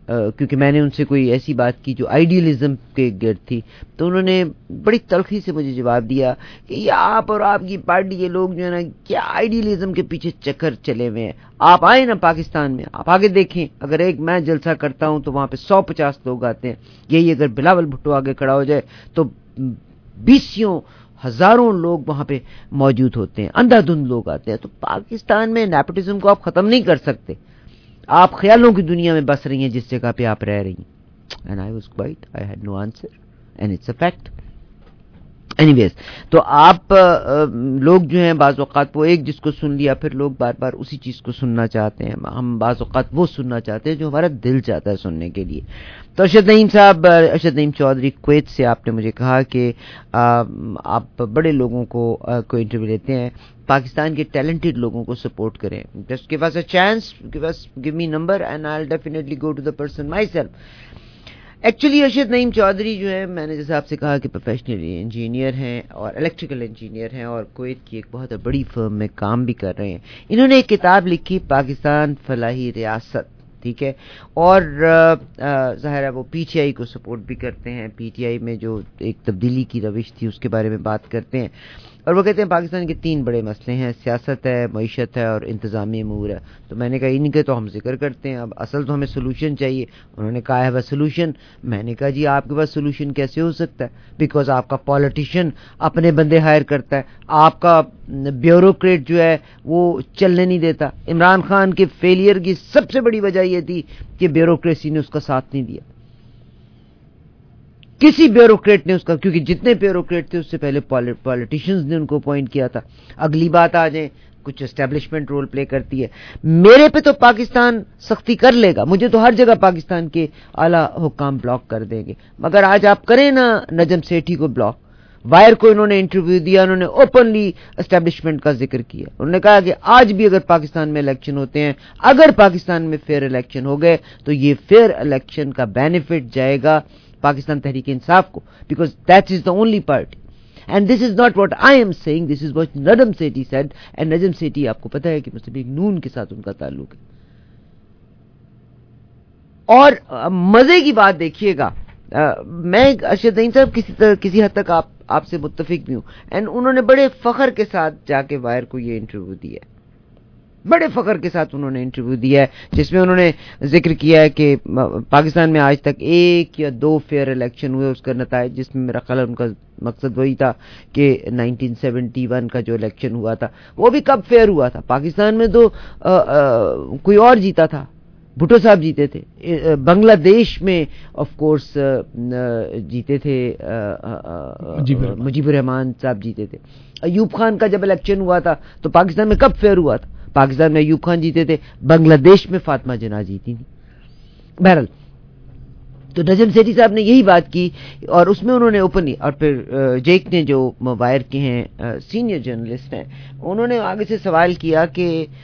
کیونکہ میں نے ان سے کوئی ایسی بات کی جو آئیڈیلزم کے گرد تھی، تو انہوں نے بڑی تلخی سے مجھے جواب دیا کہ یہ آپ اور آپ کی پارٹی کے لوگ جو ہے نا کیا آئیڈیلزم کے پیچھے چکر چلے ہوئے ہیں. آپ آئے نا پاکستان میں، آپ آگے دیکھیں، اگر ایک میں جلسہ کرتا ہوں تو وہاں پہ سو پچاس لوگ آتے ہیں. یہی اگر بلاول بھٹو آگے کھڑا ہو جائے تو بیسیوں ہزاروں لوگ وہاں پہ موجود ہوتے ہیں، اندھا دھند لوگ آتے ہیں. تو پاکستان میں نیپوٹزم کو آپ ختم نہیں کر سکتے. آپ خیالوں کی دنیا میں بس رہی ہیں جس جگہ پہ آپ رہ رہی ہیں. And I was quiet. I had no answer. And it's a fact. Anyways, تو آپ لوگ جو ہیں بعض اوقات وہ ایک جس کو سن لیا پھر لوگ بار بار اسی چیز کو سننا چاہتے ہیں. ہم بعض اوقات وہ سننا چاہتے ہیں جو ہمارا دل چاہتا ہے سننے کے لیے. تو ارشد نعیم صاحب، ارشد نعیم چودھری کویت سے، آپ نے مجھے کہا کہ آپ بڑے لوگوں کو کو انٹرویو لیتے ہیں، پاکستان کے ٹیلنٹڈ لوگوں کو سپورٹ کریں. Just give us a chance, give us give me number and I will definitely go to the person myself. Actually Arshad Naeem Chaudhry جو ہے، میں نے جیسے آپ سے کہا کہ پروفیشنلی انجینئر ہیں اور الیکٹریکل انجینئر ہیں اور کویت کی ایک بہت بڑی فرم میں کام بھی کر رہے ہیں. انہوں نے ایک کتاب لکھی پاکستان فلاحی ریاست، ٹھیک ہے، اور ظاہر ہے وہ پی ٹی آئی کو سپورٹ بھی کرتے ہیں. پی ٹی آئی میں جو ایک تبدیلی کی روش تھی اس کے بارے میں بات کرتے ہیں، اور وہ کہتے ہیں پاکستان کے تین بڑے مسئلے ہیں، سیاست ہے، معیشت ہے اور انتظامی امور ہے. تو میں نے کہا ان کے تو ہم ذکر کرتے ہیں، اب اصل تو ہمیں سولوشن چاہیے. انہوں نے کہا ہے بس سولوشن. میں نے کہا جی آپ کے پاس سولوشن کیسے ہو سکتا ہے؟ بیکاز آپ کا پالیٹیشین اپنے بندے ہائر کرتا ہے، آپ کا بیوروکریٹ جو ہے وہ چلنے نہیں دیتا. عمران خان کے فیلئر کی سب سے بڑی وجہ یہ تھی کہ بیوروکریسی نے اس کا ساتھ نہیں دیا. کسی بیوروکریٹ نے اس کا، کیونکہ جتنے بیوروکریٹ تھے اس سے پہلے پالیٹیشنز نے ان کو اپوائنٹ کیا تھا. اگلی بات آ جائیں، کچھ اسٹیبلشمنٹ رول پلے کرتی ہے. میرے پہ تو پاکستان سختی کر لے گا، مجھے تو ہر جگہ پاکستان کے اعلیٰ حکام بلاک کر دیں گے. مگر آج آپ کریں نا نجم سیٹھی کو بلاک. وائر کو انہوں نے انٹرویو دیا، انہوں نے اوپنلی اسٹیبلشمنٹ کا ذکر کیا. انہوں نے کہا کہ آج بھی اگر پاکستان میں الیکشن ہوتے ہیں، اگر پاکستان میں فیئر الیکشن ہو گئے تو یہ فیئر الیکشن کا بینیفٹ جائے گا پاکستان تحریک انصاف کو، because that is the only party. And this is not what I am seeing, this is what Najam Sethi said. And Najam Sethi آپ کو پتا ہے کہ مطلب ایک نون کے ساتھ ان کا تعلق ہے. اور مزے کی بات دیکھیے گا، میں ارشد نعیم صاحب کسی طرح کسی حد تک آپ آپ سے متفق بھی ہوں. اینڈ انہوں نے بڑے فخر کے ساتھ جا کے وائر کو یہ انٹرویو دیا ہے، بڑے فخر کے ساتھ انہوں نے انٹرویو دیا ہے، جس میں انہوں نے ذکر کیا ہے کہ پاکستان میں آج تک ایک یا دو فیئر الیکشن ہوئے، اس کا نتائج جس میں میرا خیال ان کا مقصد وہی تھا کہ نائنٹین سیونٹی ون کا جو الیکشن ہوا تھا وہ بھی کب فیئر ہوا تھا. پاکستان میں تو آ, آ, کوئی اور جیتا تھا، بھٹو صاحب جیتے تھے. بنگلہ دیش میں آف کورس جیتے تھے مجیب الرحمان صاحب جیتے تھے. ایوب خان کا جب الیکشن ہوا تھا تو پاکستان میں کب فیئر ہوا تھا؟ پاکستان میں ایوب خان جیتے تھے، بنگلہ دیش میں فاطمہ جناح جیتی تھی. بہرحال تو نجم سیٹھی صاحب نے یہی بات کی اور اس میں انہوں نے اوپنلی، اور پھر جیک نے جو وائر کے ہیں سینئر جرنلسٹ ہیں، انہوں نے آگے سے سوال کیا کہ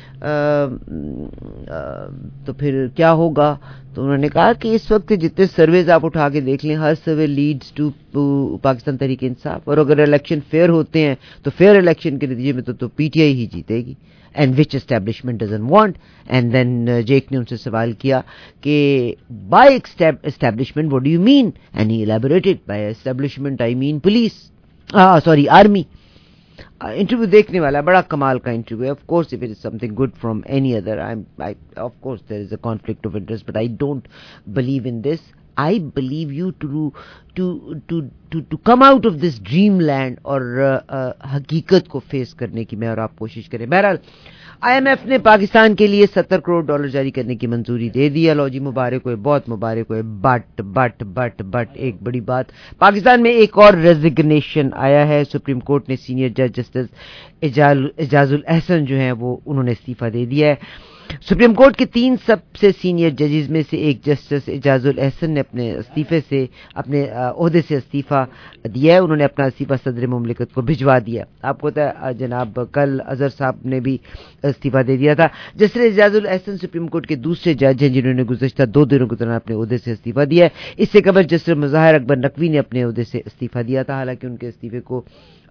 تو پھر کیا ہوگا. تو انہوں نے کہا کہ اس وقت جتنے سرویز آپ اٹھا کے دیکھ لیں، ہر survey leads to Pakistan Tehreek Insaf, اور اگر الیکشن فیئر ہوتے ہیں تو فیئر الیکشن کے نتیجے میں تو, تو پی ٹی آئی ہی جیتے گی. And which establishment doesn't want. And then uh, Jake نے ان سے سوال کیا کہ by establishment what do you mean? And he elaborated, by establishment I mean police. Ah, sorry, army. Interview uh, دیکھنے والا بڑا کمال کا interview. Of course, if it is something good from any other, I'm, I, of course there is a conflict of interest, but I don't believe in this. I believe you to to to to to come out of this dreamland اور حقیقت کو face کرنے کی میں اور آپ کوشش کریں. بہرحال آئی ایم ایف نے پاکستان کے لیے ستر کروڑ ڈالر جاری کرنے کی منظوری دے دی. لو جی مبارک ہوئے، بہت مبارک ہوئے. بٹ بٹ بٹ بٹ ایک بڑی بات، پاکستان میں ایک اور ریزگنیشن آیا ہے. سپریم کورٹ نے سینئر جج جسٹس اعجاز الاحسن جو ہیں وہ انہوں نے استعفیٰ دے دیا ہے. سپریم کورٹ کے تین سب سے سینئر ججز میں سے ایک جسٹس اعجاز الاحسن نے اپنے استعفے سے اپنے عہدے سے استعفیٰ دیا ہے. انہوں نے اپنا استعفیٰ صدر مملکت کو بھجوا دیا. آپ کو پتا ہے جناب کل اظہر صاحب نے بھی استعفیٰ دے دیا تھا. Justice Ijaz ul Ahsan Supreme Court کے دوسرے جج ہیں جنہوں نے گزشتہ دو دنوں کے دوران اپنے عہدے سے استعفیٰ دیا ہے. اس سے قبل جسٹس مظاہر اکبر نقوی نے اپنے عہدے سے استعفیٰ دیا تھا. حالانکہ ان کے استعفے کو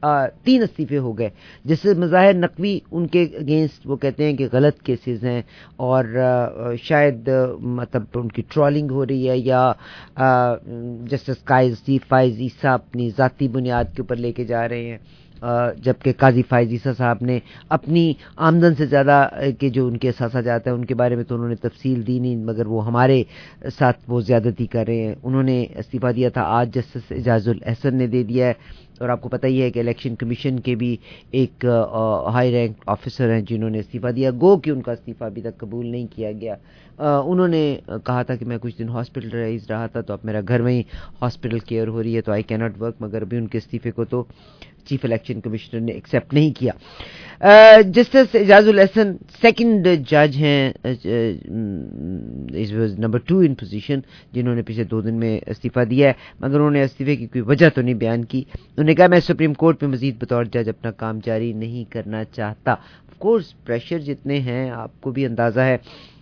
تین استعفے ہو گئے. جسٹس مظاہر نقوی ان کے اگینسٹ وہ کہتے ہیں کہ غلط کیسز ہیں اور شاید مطلب ان کی ٹرولنگ ہو رہی ہے یا جسٹس قاضی فائز عیسیٰ اپنی ذاتی بنیاد کے اوپر لے کے جا رہے ہیں, جبکہ قاضی فائز عیسیٰ صاحب نے اپنی آمدن سے زیادہ کے جو ان کے احساسات ہیں ان کے بارے میں تو انہوں نے تفصیل دی نہیں, مگر وہ ہمارے ساتھ وہ زیادتی کر رہے ہیں. انہوں نے استعفیٰ دیا تھا, آج جسٹس اعجاز الاحسن نے دے دیا ہے. اور آپ کو پتہ ہی ہے کہ الیکشن کمیشن کے بھی ایک ہائی رینک آفیسر ہیں جنہوں نے استعفیٰ دیا, گو کہ ان کا استعفیٰ ابھی تک قبول نہیں کیا گیا. انہوں نے کہا تھا کہ میں کچھ دن ہاسپٹلائز رہا تھا تو اب میرا گھر میں ہی ہاسپٹل کیئر ہو رہی ہے تو آئی کی ناٹ ورک, مگر ابھی ان کے استعفے کو تو چیف الیکشن کمشنر نے ایکسیپٹ نہیں کیا. جسٹس اعجاز الاحسن سیکنڈ جج ہیں, نمبر ٹو ان پوزیشن, جنہوں نے پچھلے دو دن میں استعفیٰ دیا ہے, مگر انہوں نے استعفے کی کوئی وجہ تو نہیں بیان کی. انہوں نے کہا میں سپریم کورٹ میں مزید بطور جج اپنا کام جاری نہیں کرنا چاہتا. آف کورس پریشر جتنے ہیں آپ کو بھی اندازہ ہے.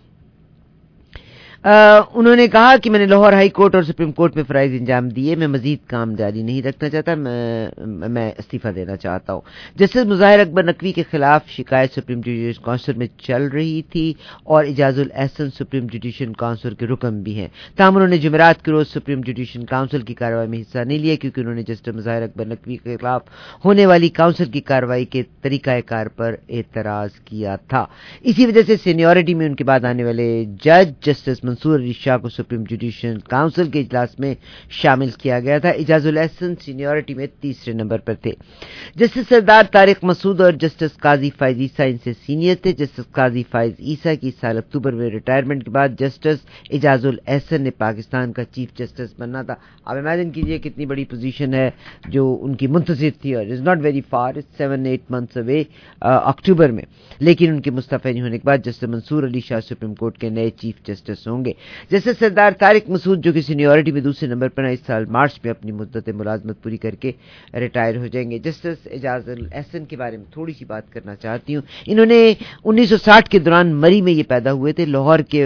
انہوں نے کہا کہ میں نے لاہور ہائی کورٹ اور سپریم کورٹ میں فرائض انجام دیے, میں مزید کام جاری نہیں رکھنا چاہتا, میں میں استعفیٰ دینا چاہتا ہوں. جسٹس مظاہر اکبر نقوی کے خلاف شکایت سپریم جوڈیشل کونسل میں چل رہی تھی اور Ijaz ul Ahsan Supreme Judicial Council کے رکن بھی ہیں. تاہم انہوں نے جمعرات کے روز سپریم جوڈیشل کونسل کی کارروائی میں حصہ نہیں لیا کیونکہ انہوں نے جسٹس مظاہر اکبر نقوی کے خلاف ہونے والی کونسل کی کارروائی کے طریقہ کار پر اعتراض کیا تھا. اسی وجہ سے سینیورٹی میں ان کے بعد آنے والے جج جسٹس منصور علی شاہ کو سپریم جوڈیشل کونسل کے اجلاس میں شامل کیا گیا تھا. اعجاز الاحسن سینیورٹی میں تیسرے نمبر پر تھے. جسٹس سردار طارق مسعود اور جسٹس قاضی فائز عیسیٰ ان سے سینئر تھے. جسٹس قاضی فائز عیسیٰ کی سال اکتوبر میں ریٹائرمنٹ کے بعد جسٹس اعجاز الاحسن نے پاکستان کا چیف جسٹس بننا تھا. آپ امیجن کیجئے کتنی بڑی پوزیشن ہے جو ان کی منتظر تھی, اور is not very far, seven eight months away اکتوبر میں. لیکن ان کے مستعفی نہیں ہونے کے بعد justice Mansoor Ali Shah Supreme Court کے نئے چیف جسٹس ہوں گے. جسٹس سردار طارق مسعود جو کہ سینیورٹی میں دوسرے نمبر پر ہیں, اس سال مارچ میں اپنی مدت ملازمت پوری کر کے ریٹائر ہو جائیں گے. جسٹس اعجاز الاحسن کے بارے میں تھوڑی سی بات کرنا چاہتی ہوں. انہوں نے انیس سو ساٹھ کے دوران مری میں یہ پیدا ہوئے تھے. لاہور کے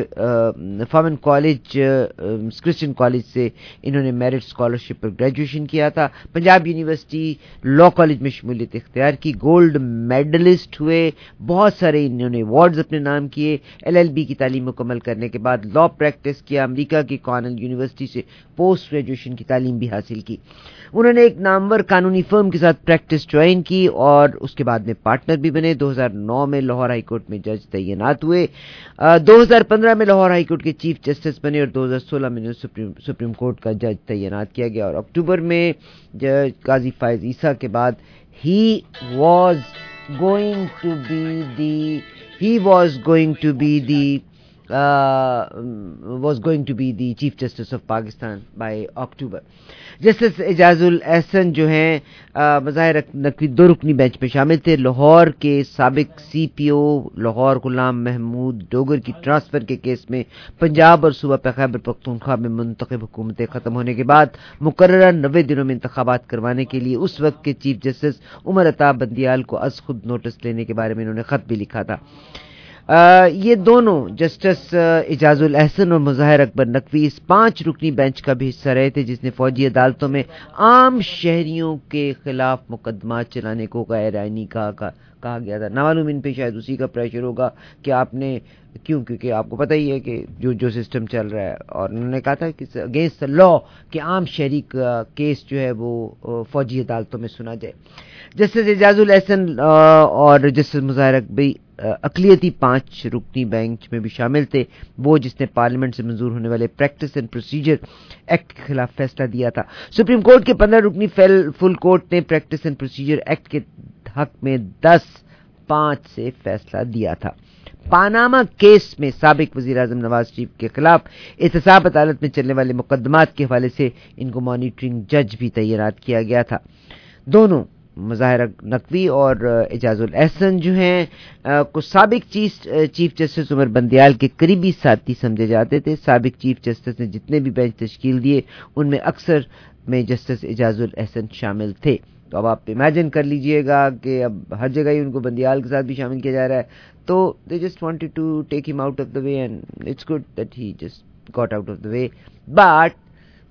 فامن کالج کرسچن کالج سے انہوں نے میرٹ اسکالرشپ پر گریجویشن کیا تھا. پنجاب یونیورسٹی لاء کالج میں شمولیت اختیار کی, گولڈ میڈلسٹ ہوئے, بہت سارے انہوں نے ایوارڈز اپنے نام کیے. ایل ایل بی کی تعلیم مکمل کرنے کے بعد لاء پریکٹس کیا. امریکہ کی کارنل یونیورسٹی سے پوسٹ گریجویشن کی تعلیم بھی حاصل کی. انہوں نے ایک نامور قانونی فرم کے ساتھ پریکٹس جوائن کی اور اس کے بعد میں پارٹنر بھی بنے. دو ہزار نو میں لاہور ہائی کورٹ میں جج تعینات ہوئے. دو ہزار پندرہ میں لاہور ہائی کورٹ کے چیف جسٹس بنے اور دو ہزار سولہ میں سپریم سپریم کورٹ کا جج تعینات کیا گیا. اور اکتوبر میں جج قاضی فائز عیسیٰ کے بعد he was going to be the he was going to be the was going to be the chief justice of Pakistan by October. Justice Ijaz ul Ahsan جو ہیں مظاہر نقوی دو رکنی بینچ میں شامل تھے. لاہور کے سابق سی پی او لاہور غلام محمود ڈوگر کی ٹرانسفر کے کیس میں پنجاب اور صوبہ خیبر پختونخوا میں منتخب حکومتیں ختم ہونے کے بعد مقررہ نوے دنوں میں انتخابات کروانے کے لیے اس وقت کے چیف جسٹس عمر عطا بندیال کو از خود نوٹس لینے کے بارے میں انہوں نے خط بھی لکھا تھا. آ, یہ دونوں جسٹس اعجاز الاحسن اور مظاہر اکبر نقوی اس پانچ رکنی بینچ کا بھی حصہ رہے تھے جس نے فوجی عدالتوں میں عام شہریوں کے خلاف مقدمات چلانے کو غیر آئینی کہا کہا گیا تھا. نامعلوم ان پہ شاید اسی کا پریشر ہوگا کہ آپ نے کیوں, کیونکہ آپ کو پتہ ہی ہے کہ جو جو سسٹم چل رہا ہے, اور انہوں نے کہا تھا کہ اگینسٹ لا کہ عام شہری کا کیس جو ہے وہ فوجی عدالتوں میں سنا جائے. جسٹس اعجاز الاحسن اور جسٹس مظاہر اکبر اقلیتی پانچ رکنی بینچ میں بھی شامل تھے, وہ جس نے پارلیمنٹ سے منظور ہونے والے پریکٹس اینڈ پروسیجر ایکٹ کے خلاف فیصلہ دیا تھا. سپریم کورٹ کے پندرہ رکنی فل کورٹ نے پریکٹس اینڈ پروسیجر ایکٹ کے حق میں دس پانچ سے فیصلہ دیا تھا. پاناما کیس میں سابق وزیر اعظم نواز شریف کے خلاف احتساب عدالت میں چلنے والے مقدمات کے حوالے سے ان کو مانیٹرنگ جج بھی تعینات کیا گیا تھا. دونوں مظاہر نقوی اور اعجاز الاحسن جو ہیں کو سابق چیف جسٹس عمر بندیال کے قریبی ساتھی سمجھے جاتے تھے. سابق چیف جسٹس نے جتنے بھی بینچ تشکیل دیے ان میں اکثر میں جسٹس اعجاز الاحسن شامل تھے. تو اب آپ امیجن کر لیجئے گا کہ اب ہر جگہ ہی ان کو بندیال کے ساتھ بھی شامل کیا جا رہا ہے, تو they just wanted to take him out of the way and it's good that he just got out of the way. But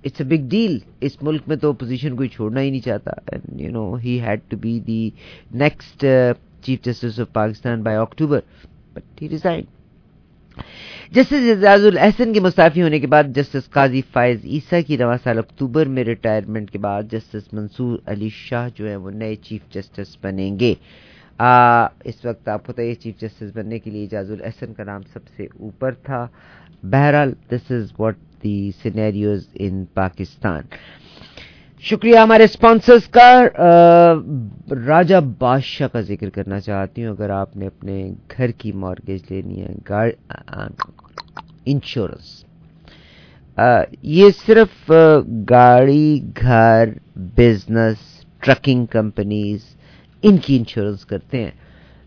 it's a big deal. اس ملک میں تو اپوزیشن کوئی چھوڑنا ہی نہیں چاہتا. And you know he had to be the next chief justice of Pakistan by October, but he resigned. Justice Ijaz ul Ahsan کے مستعفی ہونے کے بعد جسٹس قاضی فائز عیسیٰ کی رواں سال اکتوبر میں ریٹائرمنٹ کے بعد جسٹس منصور علی شاہ جو ہیں وہ نئے چیف جسٹس بنیں گے. آ, اس وقت آپ کو پتہ ہے چیف جسٹس بننے کے لیے اعجاز الاحسن کا نام سب سے اوپر تھا. بہرحال this is what the scenarios in Pakistan. شکریہ ہمارے اسپانسرز کا. راجہ بادشاہ کا ذکر کرنا چاہتی ہوں. اگر آپ نے اپنے گھر کی مارگیج لینی ہے, انشورنس, یہ صرف گاڑی, گھر, بزنس, ٹرکنگ کمپنیز, ان کی انشورنس کرتے ہیں,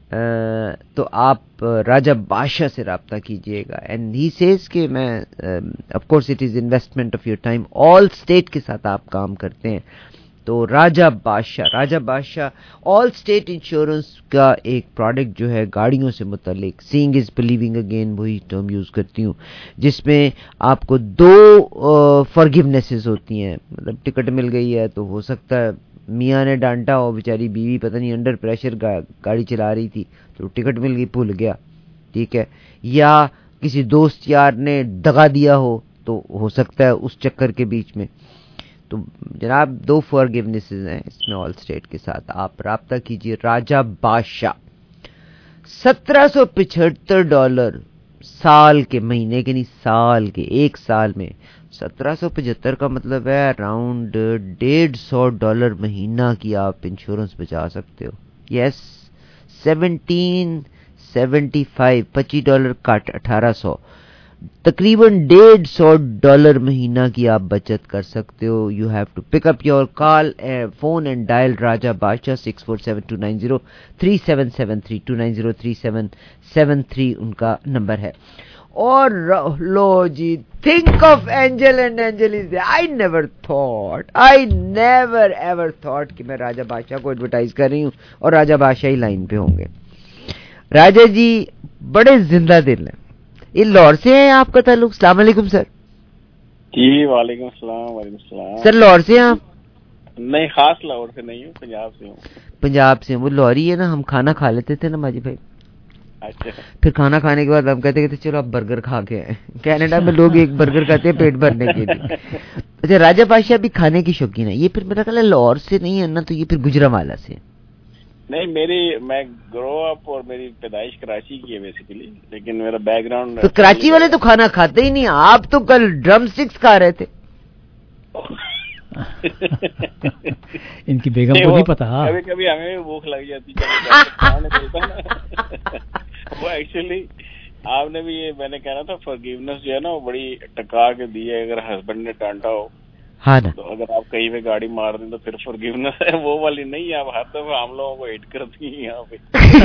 تو آپ راجہ بادشاہ سے رابطہ کیجئے گا. اینڈ ہی سیز کہ میں of course it is investment of your time, Allstate کے ساتھ آپ کام کرتے ہیں, تو راجہ بادشاہ راجہ بادشاہ آل اسٹیٹ انشورنس کا ایک پروڈکٹ جو ہے گاڑیوں سے متعلق, سینگ از بلیونگ اگین, وہی ٹرم یوز کرتی ہوں, جس میں آپ کو دو فارگیونیسز ہوتی ہیں. مطلب ٹکٹ مل گئی ہے تو ہو سکتا ہے میاں نے ڈانٹا ہو, بیچاری بیوی پتہ نہیں انڈر پریشر گاڑی چلا رہی تھی تو ٹکٹ مل گئی, بھول گیا, ٹھیک ہے, یا کسی دوست یار نے دغا دیا ہو تو ہو سکتا ہے اس چکر کے بیچ میں. تو جناب دو فارگیونیسز ہیں اس میں آل اسٹیٹ کے ساتھ, آپ رابطہ کیجئے. راجہ بادشاہ سترہ سو پچہتر ڈالر سال کے, مہینے کے نہیں سال کے, ایک سال میں سترہ سو پچہتر کا مطلب ہے اراؤنڈ ڈیڑھ سو ڈالر مہینہ کی آپ انشورنس بچا سکتے ہو. یس, سیونٹین سیونٹی فائیو, پچیس ڈالر کٹ اٹھارہ سو, تقریباً ڈیڑھ سو ڈالر مہینہ کی آپ بچت کر سکتے ہو. You have to pick up your call phone and dial Raja Badshah six four seven two nine zero three seven seven three two nine zero three seven seven three ان کا نمبر ہے. اور لو جی, think of angel and angel is there. I never thought I never ever thought کہ میں راجہ بادشاہ کو ایڈورٹائز کر رہی ہوں اور راجہ بادشاہ ہی لائن پہ ہوں گے. راجہ جی بڑے زندہ دل ہیں. یہ لاہور سے ہیں آپ کا تعلق؟ السلام علیکم سر. جی وعلیکم السلام. وعلیکم السلام. سر لاہور سے ہیں آپ؟ نہیں, خاص لاہور سے نہیں ہوں, پنجاب سے ہوں. پنجاب سے. وہ لاہوری ہے نا, ہم کھانا کھا لیتے تھے نا ماجد بھائی. اچھا. پھر کھانا کھانے کے بعد ہم کہتے کہ چلو اب برگر کھا کے آئے. کینیڈا میں لوگ ایک برگر کھاتے ہیں پیٹ بھرنے کے لیے. اچھا, راجہ بادشاہ بھی کھانے کی شوقین ہے. یہ پھر میرا خیال ہے لاہور سے نہیں ہے نا, تو یہ پھر گجرانوالہ سے. نہیں, میری میں گرو اپ اور میری پیدائش کراچی کی ہے بیسیکلی, لیکن میرا بیک گراؤنڈ. تو کراچی والے تو کھانا کھاتے ہی نہیں. آپ تو کل ڈرم سٹکس کھا رہے تھے. ان کی بیگم کو نہیں پتا. کبھی کبھی ہمیں بھی بھوک لگ جاتی ہے. وہ ایکچولی آپ نے بھی یہ میں نے کہنا تھا, فارگیونیس جو ہے نا وہ بڑی ٹکا کے دی ہے. اگر ہسبینڈ نے ڈانٹا ہو تو اگر آپ کہیں پہ گاڑی مار دیں تو پھر فارگیونیس ہے, وہ والی نہیں ہے. آپ ہر دفعہ ہم لوگوں کو ہٹ کرتی ہیں یہاں پہ.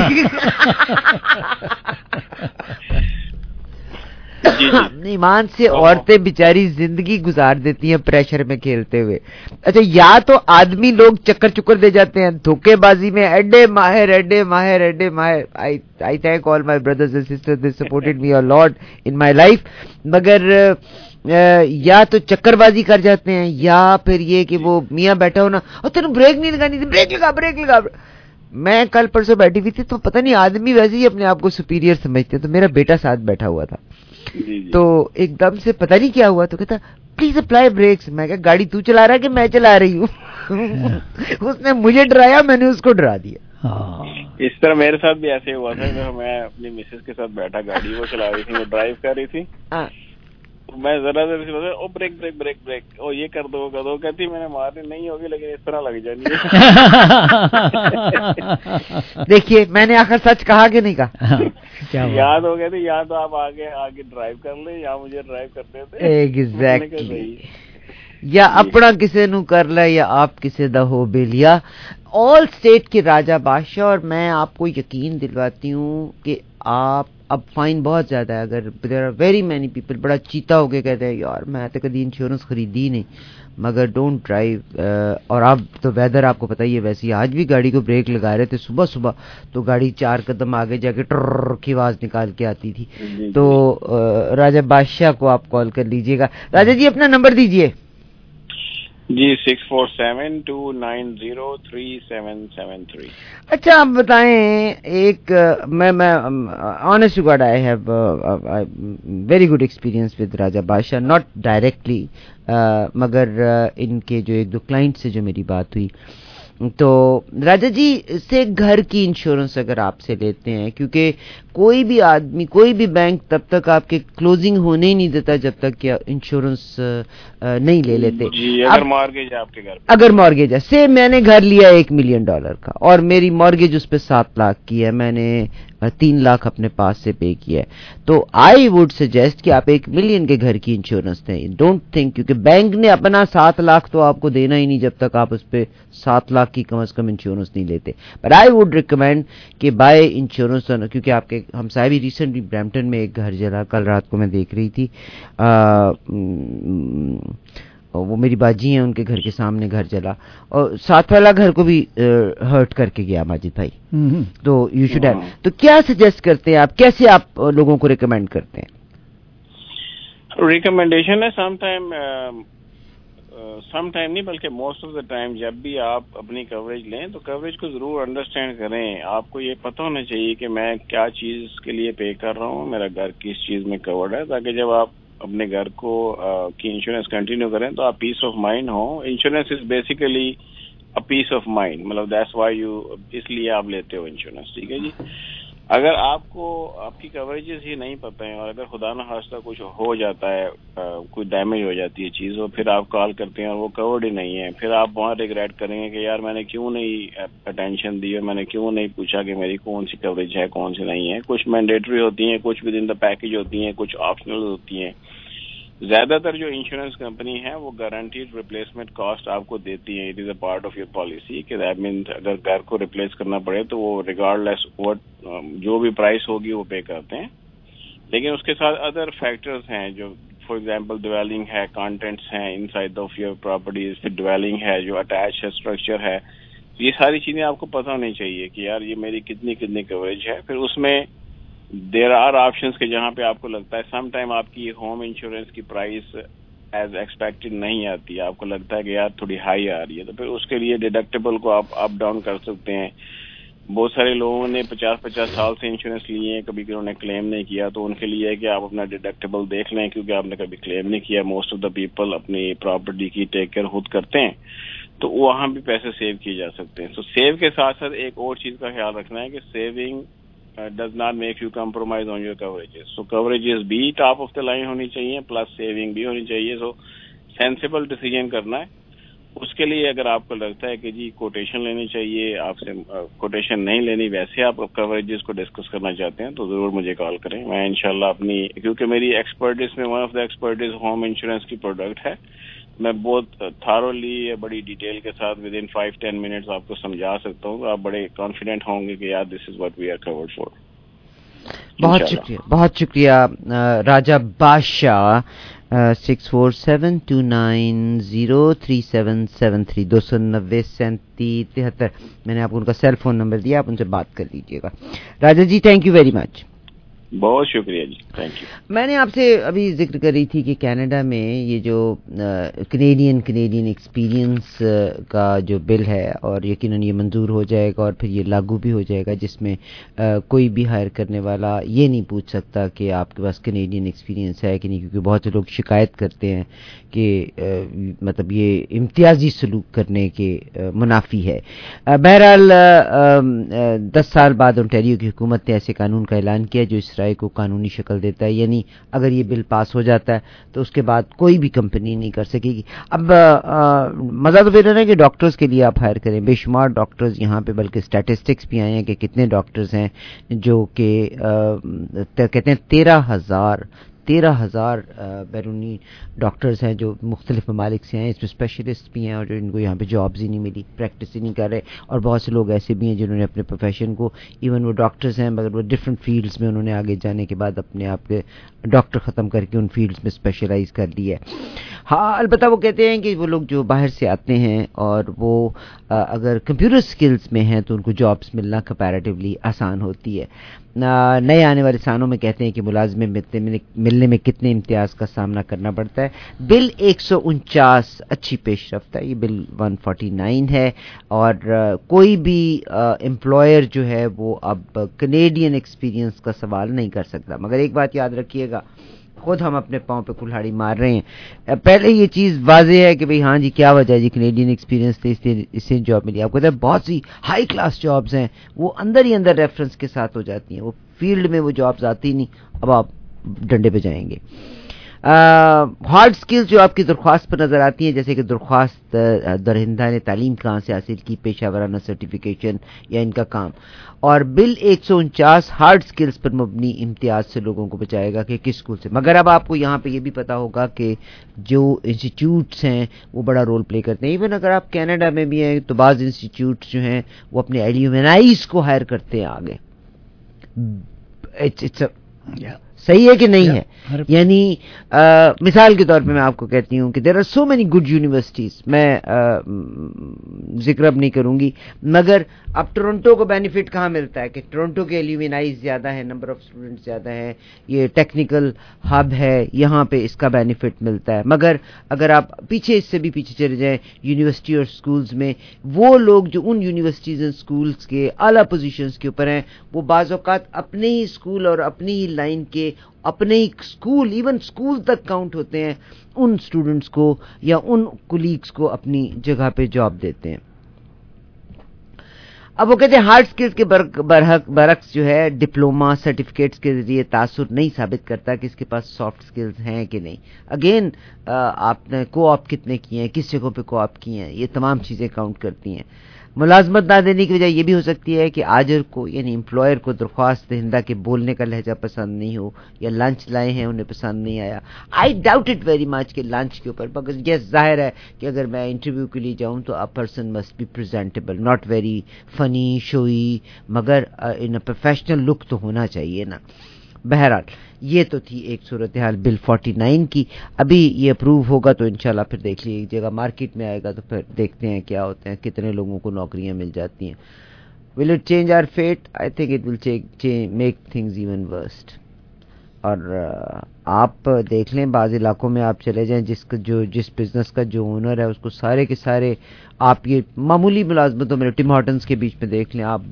ایمان سے عورتیں بیچاری زندگی گزار دیتی ہیں پریشر میں کھیلتے ہوئے. اچھا, یا تو آدمی لوگ چکر چکر دے جاتے ہیں دھوکے بازی میں. ایڈے ماہر ایڈے ماہر ایڈے ماہر. I thank all my brothers and sisters, they supported me a lot in my life. مگر یا تو چکر بازی کر جاتے ہیں, یا پھر یہ کہ وہ میاں بیٹھا ہونا, اور تینوں بریک نہیں لگانی تھی, بریک لگا بریک لگا. میں کل پرسوں بیٹھی ہوئی تھی تو پتہ نہیں آدمی ویسے ہی اپنے آپ کو سپیریئر سمجھتے ہیں. تو میرا بیٹا ساتھ بیٹھا ہوا تھا, تو ایک دم سے پتہ نہیں کیا ہوا تو کہتا پلیز اپلائی بریکس. میں کہا گاڑی تو چلا رہا ہے کہ میں چلا رہی ہوں؟ اس نے مجھے ڈرایا, میں نے اس کو ڈرا دیا. اس طرح میرے ساتھ بھی ایسے ہوا تھا. میں اپنی مسز کے ساتھ بیٹھا, گاڑی وہ چلا رہی تھی, وہ ڈرائیو کر رہی تھی. میں ذرا دیر سے oh break break break break oh یہ کر دو کر دو. کہتی میں نے مارنی نہیں ہوگی لیکن اس طرح لگ جانی ہے. دیکھیے میں نے آخر سچ کہا کہ نہیں کہا؟ یاد ہو گیا تھی, یا تو آپ آگے آگے ڈرائیو کر لیں یا مجھے ڈرائیو کرتے تھے. ایگزیکٹلی. یا اپنا کسے نو کر لے یا آپ کسے دا ہو بلیا. آل اسٹیٹ کے راجہ بادشاہ. اور میں آپ کو یقین دلواتی ہوں کہ آپ اب فائن بہت زیادہ ہے. اگر there are very many people بڑا چیتا ہو کے کہتے ہیں یار میں تو کبھی انشورنس خریدی نہیں, مگر ڈونٹ ڈرائیو. اور اب تو ویدر آپ کو پتہ ہی ہے, ویسے آج بھی گاڑی کو بریک لگا رہے تھے صبح صبح, تو گاڑی چار قدم آگے جا کے ٹر کی آواز نکال کے آتی تھی. تو راجہ بادشاہ کو آپ کال کر لیجئے گا. راجہ جی اپنا نمبر دیجئے. جی six four seven two nine zero three seven seven three. اچھا آپ بتائیں, ایک میں میں honest to God I have very good experience with Raja Badshah, not directly مگر ان کے جو ایک دو کلائنٹ سے جو میری بات ہوئی, تو راجہ جی سے گھر کی انشورنس اگر آپ سے لیتے ہیں, کیونکہ کوئی بھی آدمی کوئی بھی بینک تب تک آپ کے کلوزنگ ہونے ہی نہیں دیتا جب تک کہ انشورنس نہیں لے لیتے. جی اگر مارگیج ہے آپ کے گھر, اگر مارگیج ہے, سے میں نے گھر لیا ایک ملین ڈالر کا اور میری مارگیج اس پہ سات لاکھ کی ہے, میں نے تین لاکھ اپنے پاس سے پے کیا ہے, تو آئی ووڈ سجیسٹ کہ آپ ایک ملین کے گھر کی انشورنس دیں. ڈونٹ تھنک, کیونکہ بینک نے اپنا سات لاکھ تو آپ کو دینا ہی نہیں جب تک آپ اس پہ سات لاکھ کی کم از کم انشورنس نہیں لیتے. بٹ آئی ووڈ ریکمینڈ کہ بائی انشورنس, کیونکہ آپ کے ہم صاحب ریسنٹلی برمپٹن میں ایک گھر جلا, کل رات کو میں دیکھ رہی تھی, وہ میری باجی ہیں, ان کے گھر کے سامنے گھر جلا اور ساتھ والا گھر کو بھی ہرٹ کر کے گیا ماجد بھائی. تو یو شوڈ ہیو, تو کیا سجیسٹ کرتے ہیں آپ, کیسے آپ لوگوں کو ریکمینڈ کرتے ہیں؟ ریکمینڈیشن ہے سم ٹائم سم ٹائم نہیں بلکہ موسٹ آف دا ٹائم جب بھی آپ اپنی کوریج لیں تو کوریج کو ضرور انڈرسٹینڈ کریں. آپ کو یہ پتہ ہونا چاہیے کہ میں کیا چیز کے لیے پے کر رہا ہوں, میرا گھر کس چیز میں کورڈ ہے, تاکہ جب آپ اپنے گھر کو کی انشورنس کنٹینیو کریں تو آپ پیس آف مائنڈ ہوں. Insurance is basically a peace of mind, مطلب دیٹس وائی یو, اس لیے آپ لیتے ہو انشورنس. ٹھیک ہے جی. اگر آپ کو آپ کی کوریجز ہی نہیں پتہ ہیں اور اگر خدا نہ خواستہ کچھ ہو جاتا ہے, کوئی ڈیمیج ہو جاتی ہے چیز, اور پھر آپ کال کرتے ہیں اور وہ کورڈ ہی نہیں ہے, پھر آپ وہاں ریگریٹ کریں گے کہ یار میں نے کیوں نہیں اٹینشن دی اور میں نے کیوں نہیں پوچھا کہ میری کون سی کوریج ہے کون سی نہیں ہے. کچھ مینڈیٹری ہوتی ہیں, کچھ ود ان دا پیکج ہوتی ہیں, کچھ آپشنل ہوتی ہیں. زیادہ تر جو انشورنس کمپنی ہے وہ گارنٹیڈ ریپلیسمنٹ کاسٹ آپ کو دیتی ہیں. It is a part of your policy کہ دیٹ مینس اگر گھر کو ریپلیس کرنا پڑے تو وہ ریگارڈ لیس وٹ جو بھی پرائس ہوگی وہ پے کرتے ہیں. لیکن اس کے ساتھ ادر فیکٹرز ہیں جو فار ایگزامپل ڈویلنگ ہے, کانٹینٹس ہیں inside of your properties, پھر ڈویلنگ ہے جو اٹیچ ہے, اسٹرکچر ہے, یہ ساری چیزیں آپ کو پتہ ہونی چاہیے کہ یار یہ میری کتنی کتنی کوریج ہے. پھر اس میں دیر آر آپشنس کے جہاں پہ آپ کو لگتا ہے سم ٹائم آپ کی ہوم انشورنس کی پرائس ایز ایکسپیکٹڈ نہیں آتی, آپ کو لگتا ہے کہ یار تھوڑی ہائی آ رہی ہے, تو پھر اس کے لیے ڈیڈکٹیبل کو آپ اپ ڈاؤن کر سکتے ہیں. بہت سارے لوگوں نے پچاس پچاس سال سے انشورنس لیے ہیں, کبھی انہوں نے کلیم نہیں کیا, تو ان کے لیے ہے کہ آپ اپنا ڈیڈکٹیبل دیکھ لیں, کیونکہ آپ نے کبھی کلیم نہیں کیا. موسٹ آف دا پیپل اپنی پراپرٹی کی ٹیک کیئر خود کرتے ہیں, تو وہاں بھی پیسے سیو کیے جا سکتے ہیں. تو سیو کے ساتھ ساتھ ایک اور چیز کا خیال رکھنا ہے کہ saving Uh, does not make you compromise on your coverages. So coverages بھی top of the line ہونی چاہیے, plus saving بھی ہونی چاہیے. So sensible decision کرنا ہے. اس کے لیے اگر آپ کو لگتا ہے کہ جی کوٹیشن لینی چاہیے, آپ سے کوٹیشن نہیں لینی, ویسے آپ کوریجز کو ڈسکس کرنا چاہتے ہیں, تو ضرور مجھے کال کریں. میں انشاءاللہ اپنی, کیونکہ میری ایکسپرٹیز میں one of the expertise home insurance کی پروڈکٹ ہے, میں بہت تھارولی بڑی ڈیٹیل کے ساتھ within five ten minutes آپ کو سمجھا سکتا ہوں. آپ بڑے کانفیڈنٹ ہوں گے کہ یار this is what we are covered for. بہت شکریہ, بہت شکریہ Raja Badshah. Six four seven two nine zero three seven seven three, دو سو نوے سینتیس تہتر. میں نے آپ کو ان کا سیل فون نمبر دیا, آپ ان سے بات کر لیجیے گا. Raja ji thank you very much. بہت شکریہ جی, تھینک یو. میں نے آپ سے ابھی ذکر کر رہی تھی کہ کینیڈا میں یہ جو کینیڈین کینیڈین ایکسپیرینس کا جو بل ہے, اور یقیناً یہ منظور ہو جائے گا اور پھر یہ لاگو بھی ہو جائے گا, جس میں کوئی بھی ہائر کرنے والا یہ نہیں پوچھ سکتا کہ آپ کے پاس کینیڈین ایکسپیرینس ہے کہ نہیں, کیونکہ بہت سے لوگ شکایت کرتے ہیں کہ مطلب یہ امتیازی سلوک کرنے کے منافی ہے. بہرحال دس سال بعد انٹیریو کی حکومت نے ایسے قانون کا اعلان کیا جو اس رائے کو قانونی شکل دیتا ہے, یعنی اگر یہ بل پاس ہو جاتا ہے تو اس کے بعد کوئی بھی کمپنی نہیں کر سکے گی. اب مزہ تو پھر ہے کہ ڈاکٹرز کے لیے آپ ہائر کریں, بے شمار ڈاکٹرز یہاں پہ, بلکہ اسٹیٹسٹکس بھی آئے ہیں کہ کتنے ڈاکٹرز ہیں جو کہ کہتے ہیں تیرہ ہزار تیرہ ہزار بیرونی ڈاکٹرز ہیں جو مختلف ممالک سے ہیں. اس میں اسپیشلسٹ بھی ہیں اور جو ان کو یہاں پہ جابز ہی نہیں ملی, پریکٹس ہی نہیں کر رہے, اور بہت سے لوگ ایسے بھی ہیں جنہوں نے اپنے پروفیشن کو, ایون وہ ڈاکٹرز ہیں مگر وہ ڈفرینٹ فیلڈز میں انہوں نے آگے جانے کے بعد اپنے آپ کے ڈاکٹر ختم کر کے ان فیلڈز میں اسپیشلائز کر لی ہے. ہاں البتہ وہ کہتے ہیں کہ وہ لوگ جو باہر سے آتے ہیں اور وہ اگر کمپیوٹر اسکلز میں ہیں تو ان کو جابس ملنا کمپیریٹیولی آسان ہوتی ہے. نئے آنے والے سالوں میں کہتے ہیں کہ ملازمیں ملنے मिलने में कितने इम्तियाज का सामना करना पड़ता है. बिल एक सौ उनचास अच्छी पेशरफ्त है. ये बिल एक सौ उनचास है और uh, कोई भी एम्प्लॉयर uh, जो है वो अब कनेडियन एक्सपीरियंस का सवाल नहीं कर सकता. मगर एक बात याद रखिएगा, खुद हम अपने पाँव पे कुल्हाड़ी मार रहे हैं. पहले ये चीज़ वाज़ेह है कि भाई हाँ जी क्या वजह है जी, कनेडियन एक्सपीरियंस थे इसलिए इससे जॉब मिली. आपको पता है बहुत सी हाई क्लास जॉब्स हैं वो अंदर ही अंदर रेफरेंस के साथ हो जाती हैं, वो फील्ड में वो जॉब्स आती नहीं. अब आप डंडे पे जाएंगे. हार्ड स्किल्स जो आपकी दरख्वास्त पर नज़र आती हैं, जैसे कि दरख्वास्त दरहिंदा ने तालीम कहाँ से हासिल की, पेशा वराना सर्टिफिकेशन या इनका काम. और बिल एक सौ उनचास हार्ड स्किल्स पर मबनी इम्तियाज से लोगों को बचाएगा कि किस स्कूल से. मगर अब आपको यहाँ पे ये भी पता होगा कि जो इंस्टीट्यूट्स हैं वो बड़ा रोल प्ले करते हैं. इवन अगर आप कनाडा में भी हैं तो बाज़ इंस्टीट्यूट्स जो हैं वो अपने एल्यूमिनाइज को हायर करते हैं आगे. इट्स इट्स सही है कि नहीं है. यानी आ, मिसाल के तौर पे मैं आपको कहती हूँ कि there are so many good universities. मैं आ, जिक्र अब नहीं करूँगी, मगर अब टोरंटो को बेनिफिट कहाँ मिलता है कि टोरंटो के एल्यूमिनाइज ज़्यादा है, नंबर ऑफ स्टूडेंट्स ज़्यादा है, ये टेक्निकल हब है, यहाँ पे इसका बेनिफिट मिलता है. मगर अगर आप पीछे इससे भी पीछे चले जाएँ यूनिवर्सिटी और स्कूल्स में, वो लोग जो उन यूनिवर्सिटीज़ एंड स्कूल्स के आला पोजीशंस के ऊपर हैं वो बाज़ औक़ात अपने ही स्कूल और अपनी ही लाइन के अपने ही स्कूल, इवन स्कूल तक काउंट होते हैं, उन स्टूडेंट्स को या उन कुलीग्स को अपनी जगह पे जॉब देते हैं. अब वो कहते हैं हार्ड स्किल्स के बरक्स जो है डिप्लोमा सर्टिफिकेट्स के जरिए तासुर नहीं साबित करता कि इसके पास सॉफ्ट स्किल्स हैं कि नहीं. अगेन आपने को ऑप कितने किए हैं, किस जगहों पे को ऑप किए हैं, ये तमाम चीज़ें काउंट करती हैं. मुलाजमत ना देने की वजह ये भी हो सकती है कि आजर को यानी एम्प्लॉयर को दरख्वास्त दहिंदा के बोलने का लहजा पसंद नहीं हो, या लंच लाए हैं उन्हें पसंद नहीं आया. I doubt it very much कि लंच के ऊपर, मगर ये जाहिर है कि अगर मैं इंटरव्यू के लिए जाऊं तो a person must be presentable, not very funny showy, मगर इन अ प्रोफेशनल लुक तो होना चाहिए ना. बहरहाल ये तो थी एक सूरत हाल बिल उनचास की. अभी ये अप्रूव होगा तो इंशाल्लाह फिर देख लीजिएगा, मार्केट में आएगा तो फिर देखते हैं क्या होते हैं, कितने लोगों को नौकरियां मिल जाती हैं. Will it change our fate? I think it will make things even worst. और आप देख लें बाज़ इलाकों में आप चले जाएं, जिसका जो जिस बिज़नेस का जो ओनर है उसको सारे के सारे आप ये मामूली मुलाजमतों में टिम हॉर्टन्स के बीच में देख लें, आप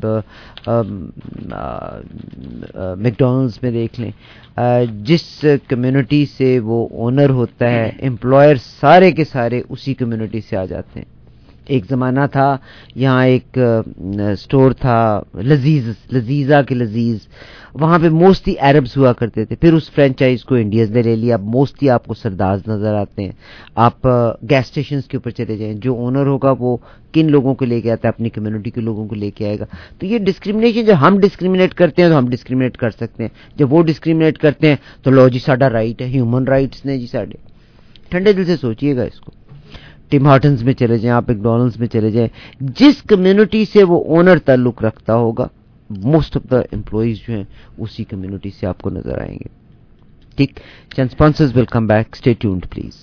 मैकडॉनल्ड्स में देख लें, आ, जिस कम्युनिटी से वो ओनर होता है एम्प्लॉयर सारे के सारे उसी कम्युनिटी से आ जाते हैं. एक ज़माना था यहाँ एक स्टोर था लजीज लजीज़ा के लजीज, वहाँ पे मोस्टली अरब्स हुआ करते थे. फिर उस फ्रेंचाइज को इंडियंस ने ले लिया. अब मोस्टली आपको सरदार्स नज़र आते हैं. आप गैस स्टेशन के ऊपर चले जाएं, जो ओनर होगा वो किन लोगों को लेके आता है, अपनी कम्युनिटी के लोगों को लेके आएगा. तो ये डिस्क्रिमिनेशन, जब हम डिस्क्रिमिनेट करते हैं तो हम डिस्क्रिमिनेट कर सकते हैं, जब वो डिस्क्रिमिनेट करते हैं तो लो जी साडा राइट है, ह्यूमन राइट्स ने जी साडे. ठंडे दिल से सोचिएगा इसको. टिम हॉर्टन्स में चले जाएं, आप मैकडॉनल्ड्स में चले जाएं, जिस कम्युनिटी से वो ओनर ताल्लुक रखता होगा मोस्ट ऑफ द एम्प्लॉइज जो हैं उसी कम्युनिटी से आपको नजर आएंगे. ठीक, चंद sponsors will come back, stay tuned please.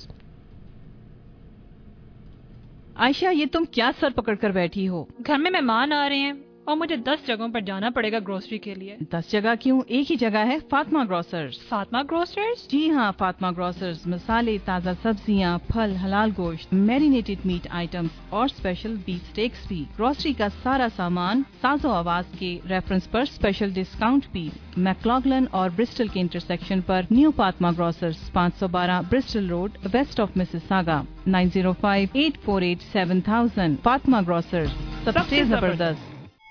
Ayesha, ये तुम क्या सर पकड़ कर बैठी हो? घर में मेहमान आ रहे हैं और मुझे दस जगहों पर जाना पड़ेगा ग्रोसरी के लिए. दस जगह क्यों, एक ही जगह है, फातिमा ग्रोसर्स. फातिमा ग्रोसर्स? जी हाँ, फातिमा ग्रोसर्स मसाले, ताज़ा सब्जियाँ, फल, हलाल गोश्त, मैरिनेटेड मीट आइटम्स और स्पेशल बीफ स्टेक्स भी. ग्रोसरी का सारा सामान साजो आवाज के रेफरेंस पर स्पेशल डिस्काउंट भी. मैक्लॉगलन और ब्रिस्टल के इंटरसेक्शन पर न्यू फातिमा ग्रोसर्स, पाँच सौ बारह Bristol road, west of Mississauga, nine zero five eight four eight seven thousand. Fatima grocers, सबसे जबरदस्त.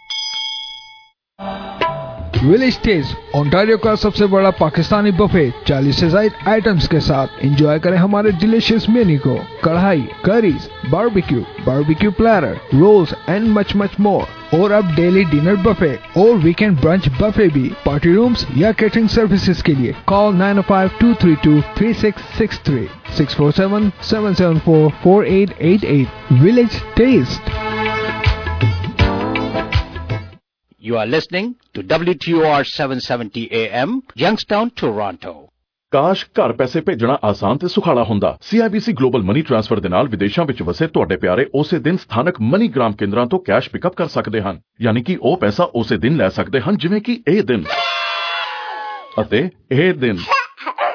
विलेज टेस्ट ओंटारियो का सबसे बड़ा पाकिस्तानी बफे चालीस से ज्यादा आइटम्स के साथ एंजॉय करें हमारे डिलीशियस मेन्यू को. Karahi, curries, barbecue, barbecue platter, rolls and much much more. और अब डेली डिनर बफे और वीकेंड ब्रंच बफे भी. पार्टी रूम्स या कैटरिंग सर्विसेज के लिए call nine five two three two three six six three, six four seven seven seven four four eight eight eight. Village taste. You are listening to W T O R seven seventy A M, Youngstown, Toronto. ਕਾਸ਼ ਘਰ ਪੈਸੇ ਭੇਜਣਾ ਆਸਾਨ ਤੇ ਸੁਖਾਲਾ ਹੁੰਦਾ. C I B C global money transfer ਦੇ ਨਾਲ ਵਿਦੇਸ਼ਾਂ ਵਿੱਚ ਵਸੇ ਤੁਹਾਡੇ ਪਿਆਰੇ ਉਸੇ ਦਿਨ ਸਥਾਨਕ ਮਨੀਗ੍ਰਾਮ ਕੇਂਦਰਾਂ ਤੋਂ ਕੈਸ਼ ਪਿਕਅਪ ਕਰ ਸਕਦੇ ਹਨ. ਯਾਨੀ ਕਿ ਉਹ ਪੈਸਾ ਉਸੇ ਦਿਨ ਲੈ ਸਕਦੇ ਹਨ ਜਿਵੇਂ ਕਿ ਇਹ ਦਿਨ ਅਤੇ ਇਹ ਦਿਨ.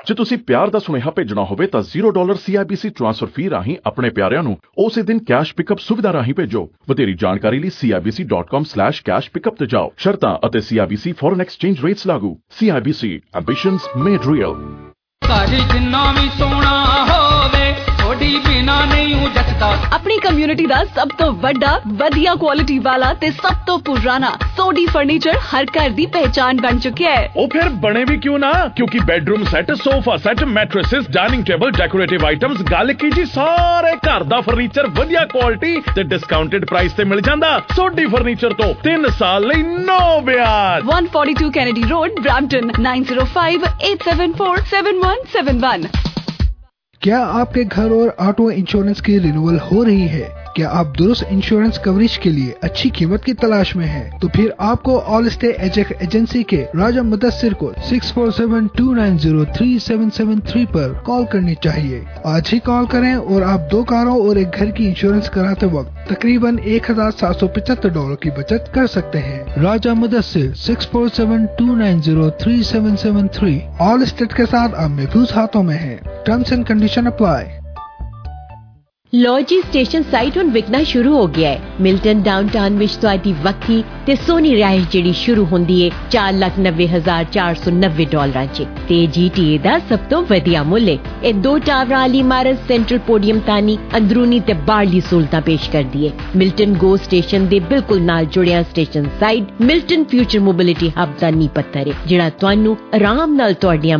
ਜੇ ਤੁਸੀਂ ਪਿਆਰ ਦਾ ਸੁਨੇਹਾ ਭੇਜਣਾ ਹੋਵੇ ਤਾਂ zero dollar C I B C transfer fee ਰਾਹੀਂ ਆਪਣੇ ਪਿਆਰਿਆਂ ਨੂੰ ਉਸੇ ਦਿਨ ਕੈਸ਼ ਪਿਕਅਪ ਸੁਵਿਧਾ ਰਾਹੀਂ ਭੇਜੋ। ਵਧੇਰੀ ਜਾਣਕਾਰੀ ਲਈ C I B C dot com slash cash pickup ਤੇ ਜਾਓ। ਸ਼ਰਤਾਂ ਅਤੇ C I B C foreign exchange rates ਲਾਗੂ। C I B C ambitions made real. ਸਾਡੀ ਜਿੰਨਾ ਵੀ ਸੋਹਣਾ ਹੋਵੇ ਥੋੜੀ ਬਿਨਾ ਨਹੀਂ ਹੋ ਜੱਟਦਾ। ਆਪਣੀ ਕਮਿਊਨਿਟੀ ਦਾ ਸਭ ਤੋਂ ਵੱਡਾ ਵਧੀਆ ਕੁਆਲਿਟੀ ਵਾਲਾ ਤੇ ਸਭ ਤੋਂ ਪੁਰਾਣਾ ਸੋਡੀ ਫਰਨੀਚਰ ਹਰ ਘਰ ਦੀ ਪਹਿਚਾਨ ਬਣ ਚੁੱਕਿਆ ਹੈ। ਉਹ ਫਿਰ ਬਣੇ ਵੀ ਕਿਉਂ ਨਾ, ਕਿਉਂਕਿ bedroom set, sofa set, mattresses, dining table, decorative items, ਗੱਲ ਕੀ ਜੀ ਸਾਰੇ ਘਰ ਦਾ ਫਰਨੀਚਰ ਵਧੀਆ ਕੁਆਲਿਟੀ ਤੇ ਡਿਸਕਾਊਂਟਡ ਪ੍ਰਾਈਸ ਤੇ ਮਿਲ ਜਾਂਦਾ। ਸੋਡੀ ਫਰਨੀਚਰ ਤੋਂ ਤਿੰਨ ਸਾਲ ਲਈ ਨੋ ਵਿਆਜ। one forty-two Kennedy Road, Brampton, nine zero five eight seven four seven one seven one। क्या आपके घर और ऑटो इंश्योरेंस की रिन्यूअल हो रही है? क्या आप दुरुस्त इंश्योरेंस कवरेज के लिए अच्छी कीमत की तलाश में हैं? तो फिर आपको ऑल स्टेट एजेक एजेंसी के राजा मुदस्सिर को six four seven two nine zero three seven seven three पर कॉल करनी चाहिए। आज ही कॉल करें और आप दो कारों और एक घर की इंश्योरेंस कराते वक्त तकरीबन एक हजार सात सौ पचहत्तर डॉलर की बचत कर सकते हैं। Raja Mudassir six four seven two nine zero three seven seven three. Allstate के साथ अब महफूज हाथों में है। Terms and condition apply. ਲੋ ਜੀ ਸਟੇਸ਼ਨ ਸਾਈਟ ਹੁਣ ਵਿਕਣਾ ਸ਼ੁਰੂ ਹੋ ਗਿਆ ਹੈ। ਮਿਲਟਨ ਡਾਊਨਟਾਊਨ ਵਿੱਚ ਤੁਹਾਡੀ ਵੱਖਰੀ ਤੇ ਸੋਹਣੀ ਰਿਹਾਇਸ਼ ਜਿਹੜੀ ਸ਼ੁਰੂ ਹੁੰਦੀ ਹੈ ਚਾਰ ਲੱਖ ਨੱਬੇ ਹਜ਼ਾਰ ਚਾਰ ਸੌ ਨੱਬੇ ਡਾਲਰਾਂ 'ਚ ਤੇ ਜੀ ਟੀ ਏ ਦਾ ਸਭ ਤੋਂ ਵਧੀਆ ਮੁੱਲ ਹੈ। ਇਹ ਦੋ ਟਾਵਰਾਂ ਵਾਲੀ ਇਮਾਰਤ ਸੈਂਟਰਲ ਪੋਡੀਅਮ ਤਾਨੀ ਅੰਦਰੂਨੀ ਤੇ ਬਾਹਰਲੀ ਸਹੂਲਤਾਂ ਪੇਸ਼ ਕਰਦੀ ਹੈ। ਮਿਲਟਨ ਗੋ ਸਟੇਸ਼ਨ ਦੇ ਬਿਲਕੁਲ ਨਾਲ ਜੁੜਿਆ station side Milton future mobility hub ਦਾ ਨੀਂਹ ਪੱਥਰ ਹੈ ਜਿਹੜਾ ਤੁਹਾਨੂੰ ਆਰਾਮ ਨਾਲ ਤੁਹਾਡੀਆਂ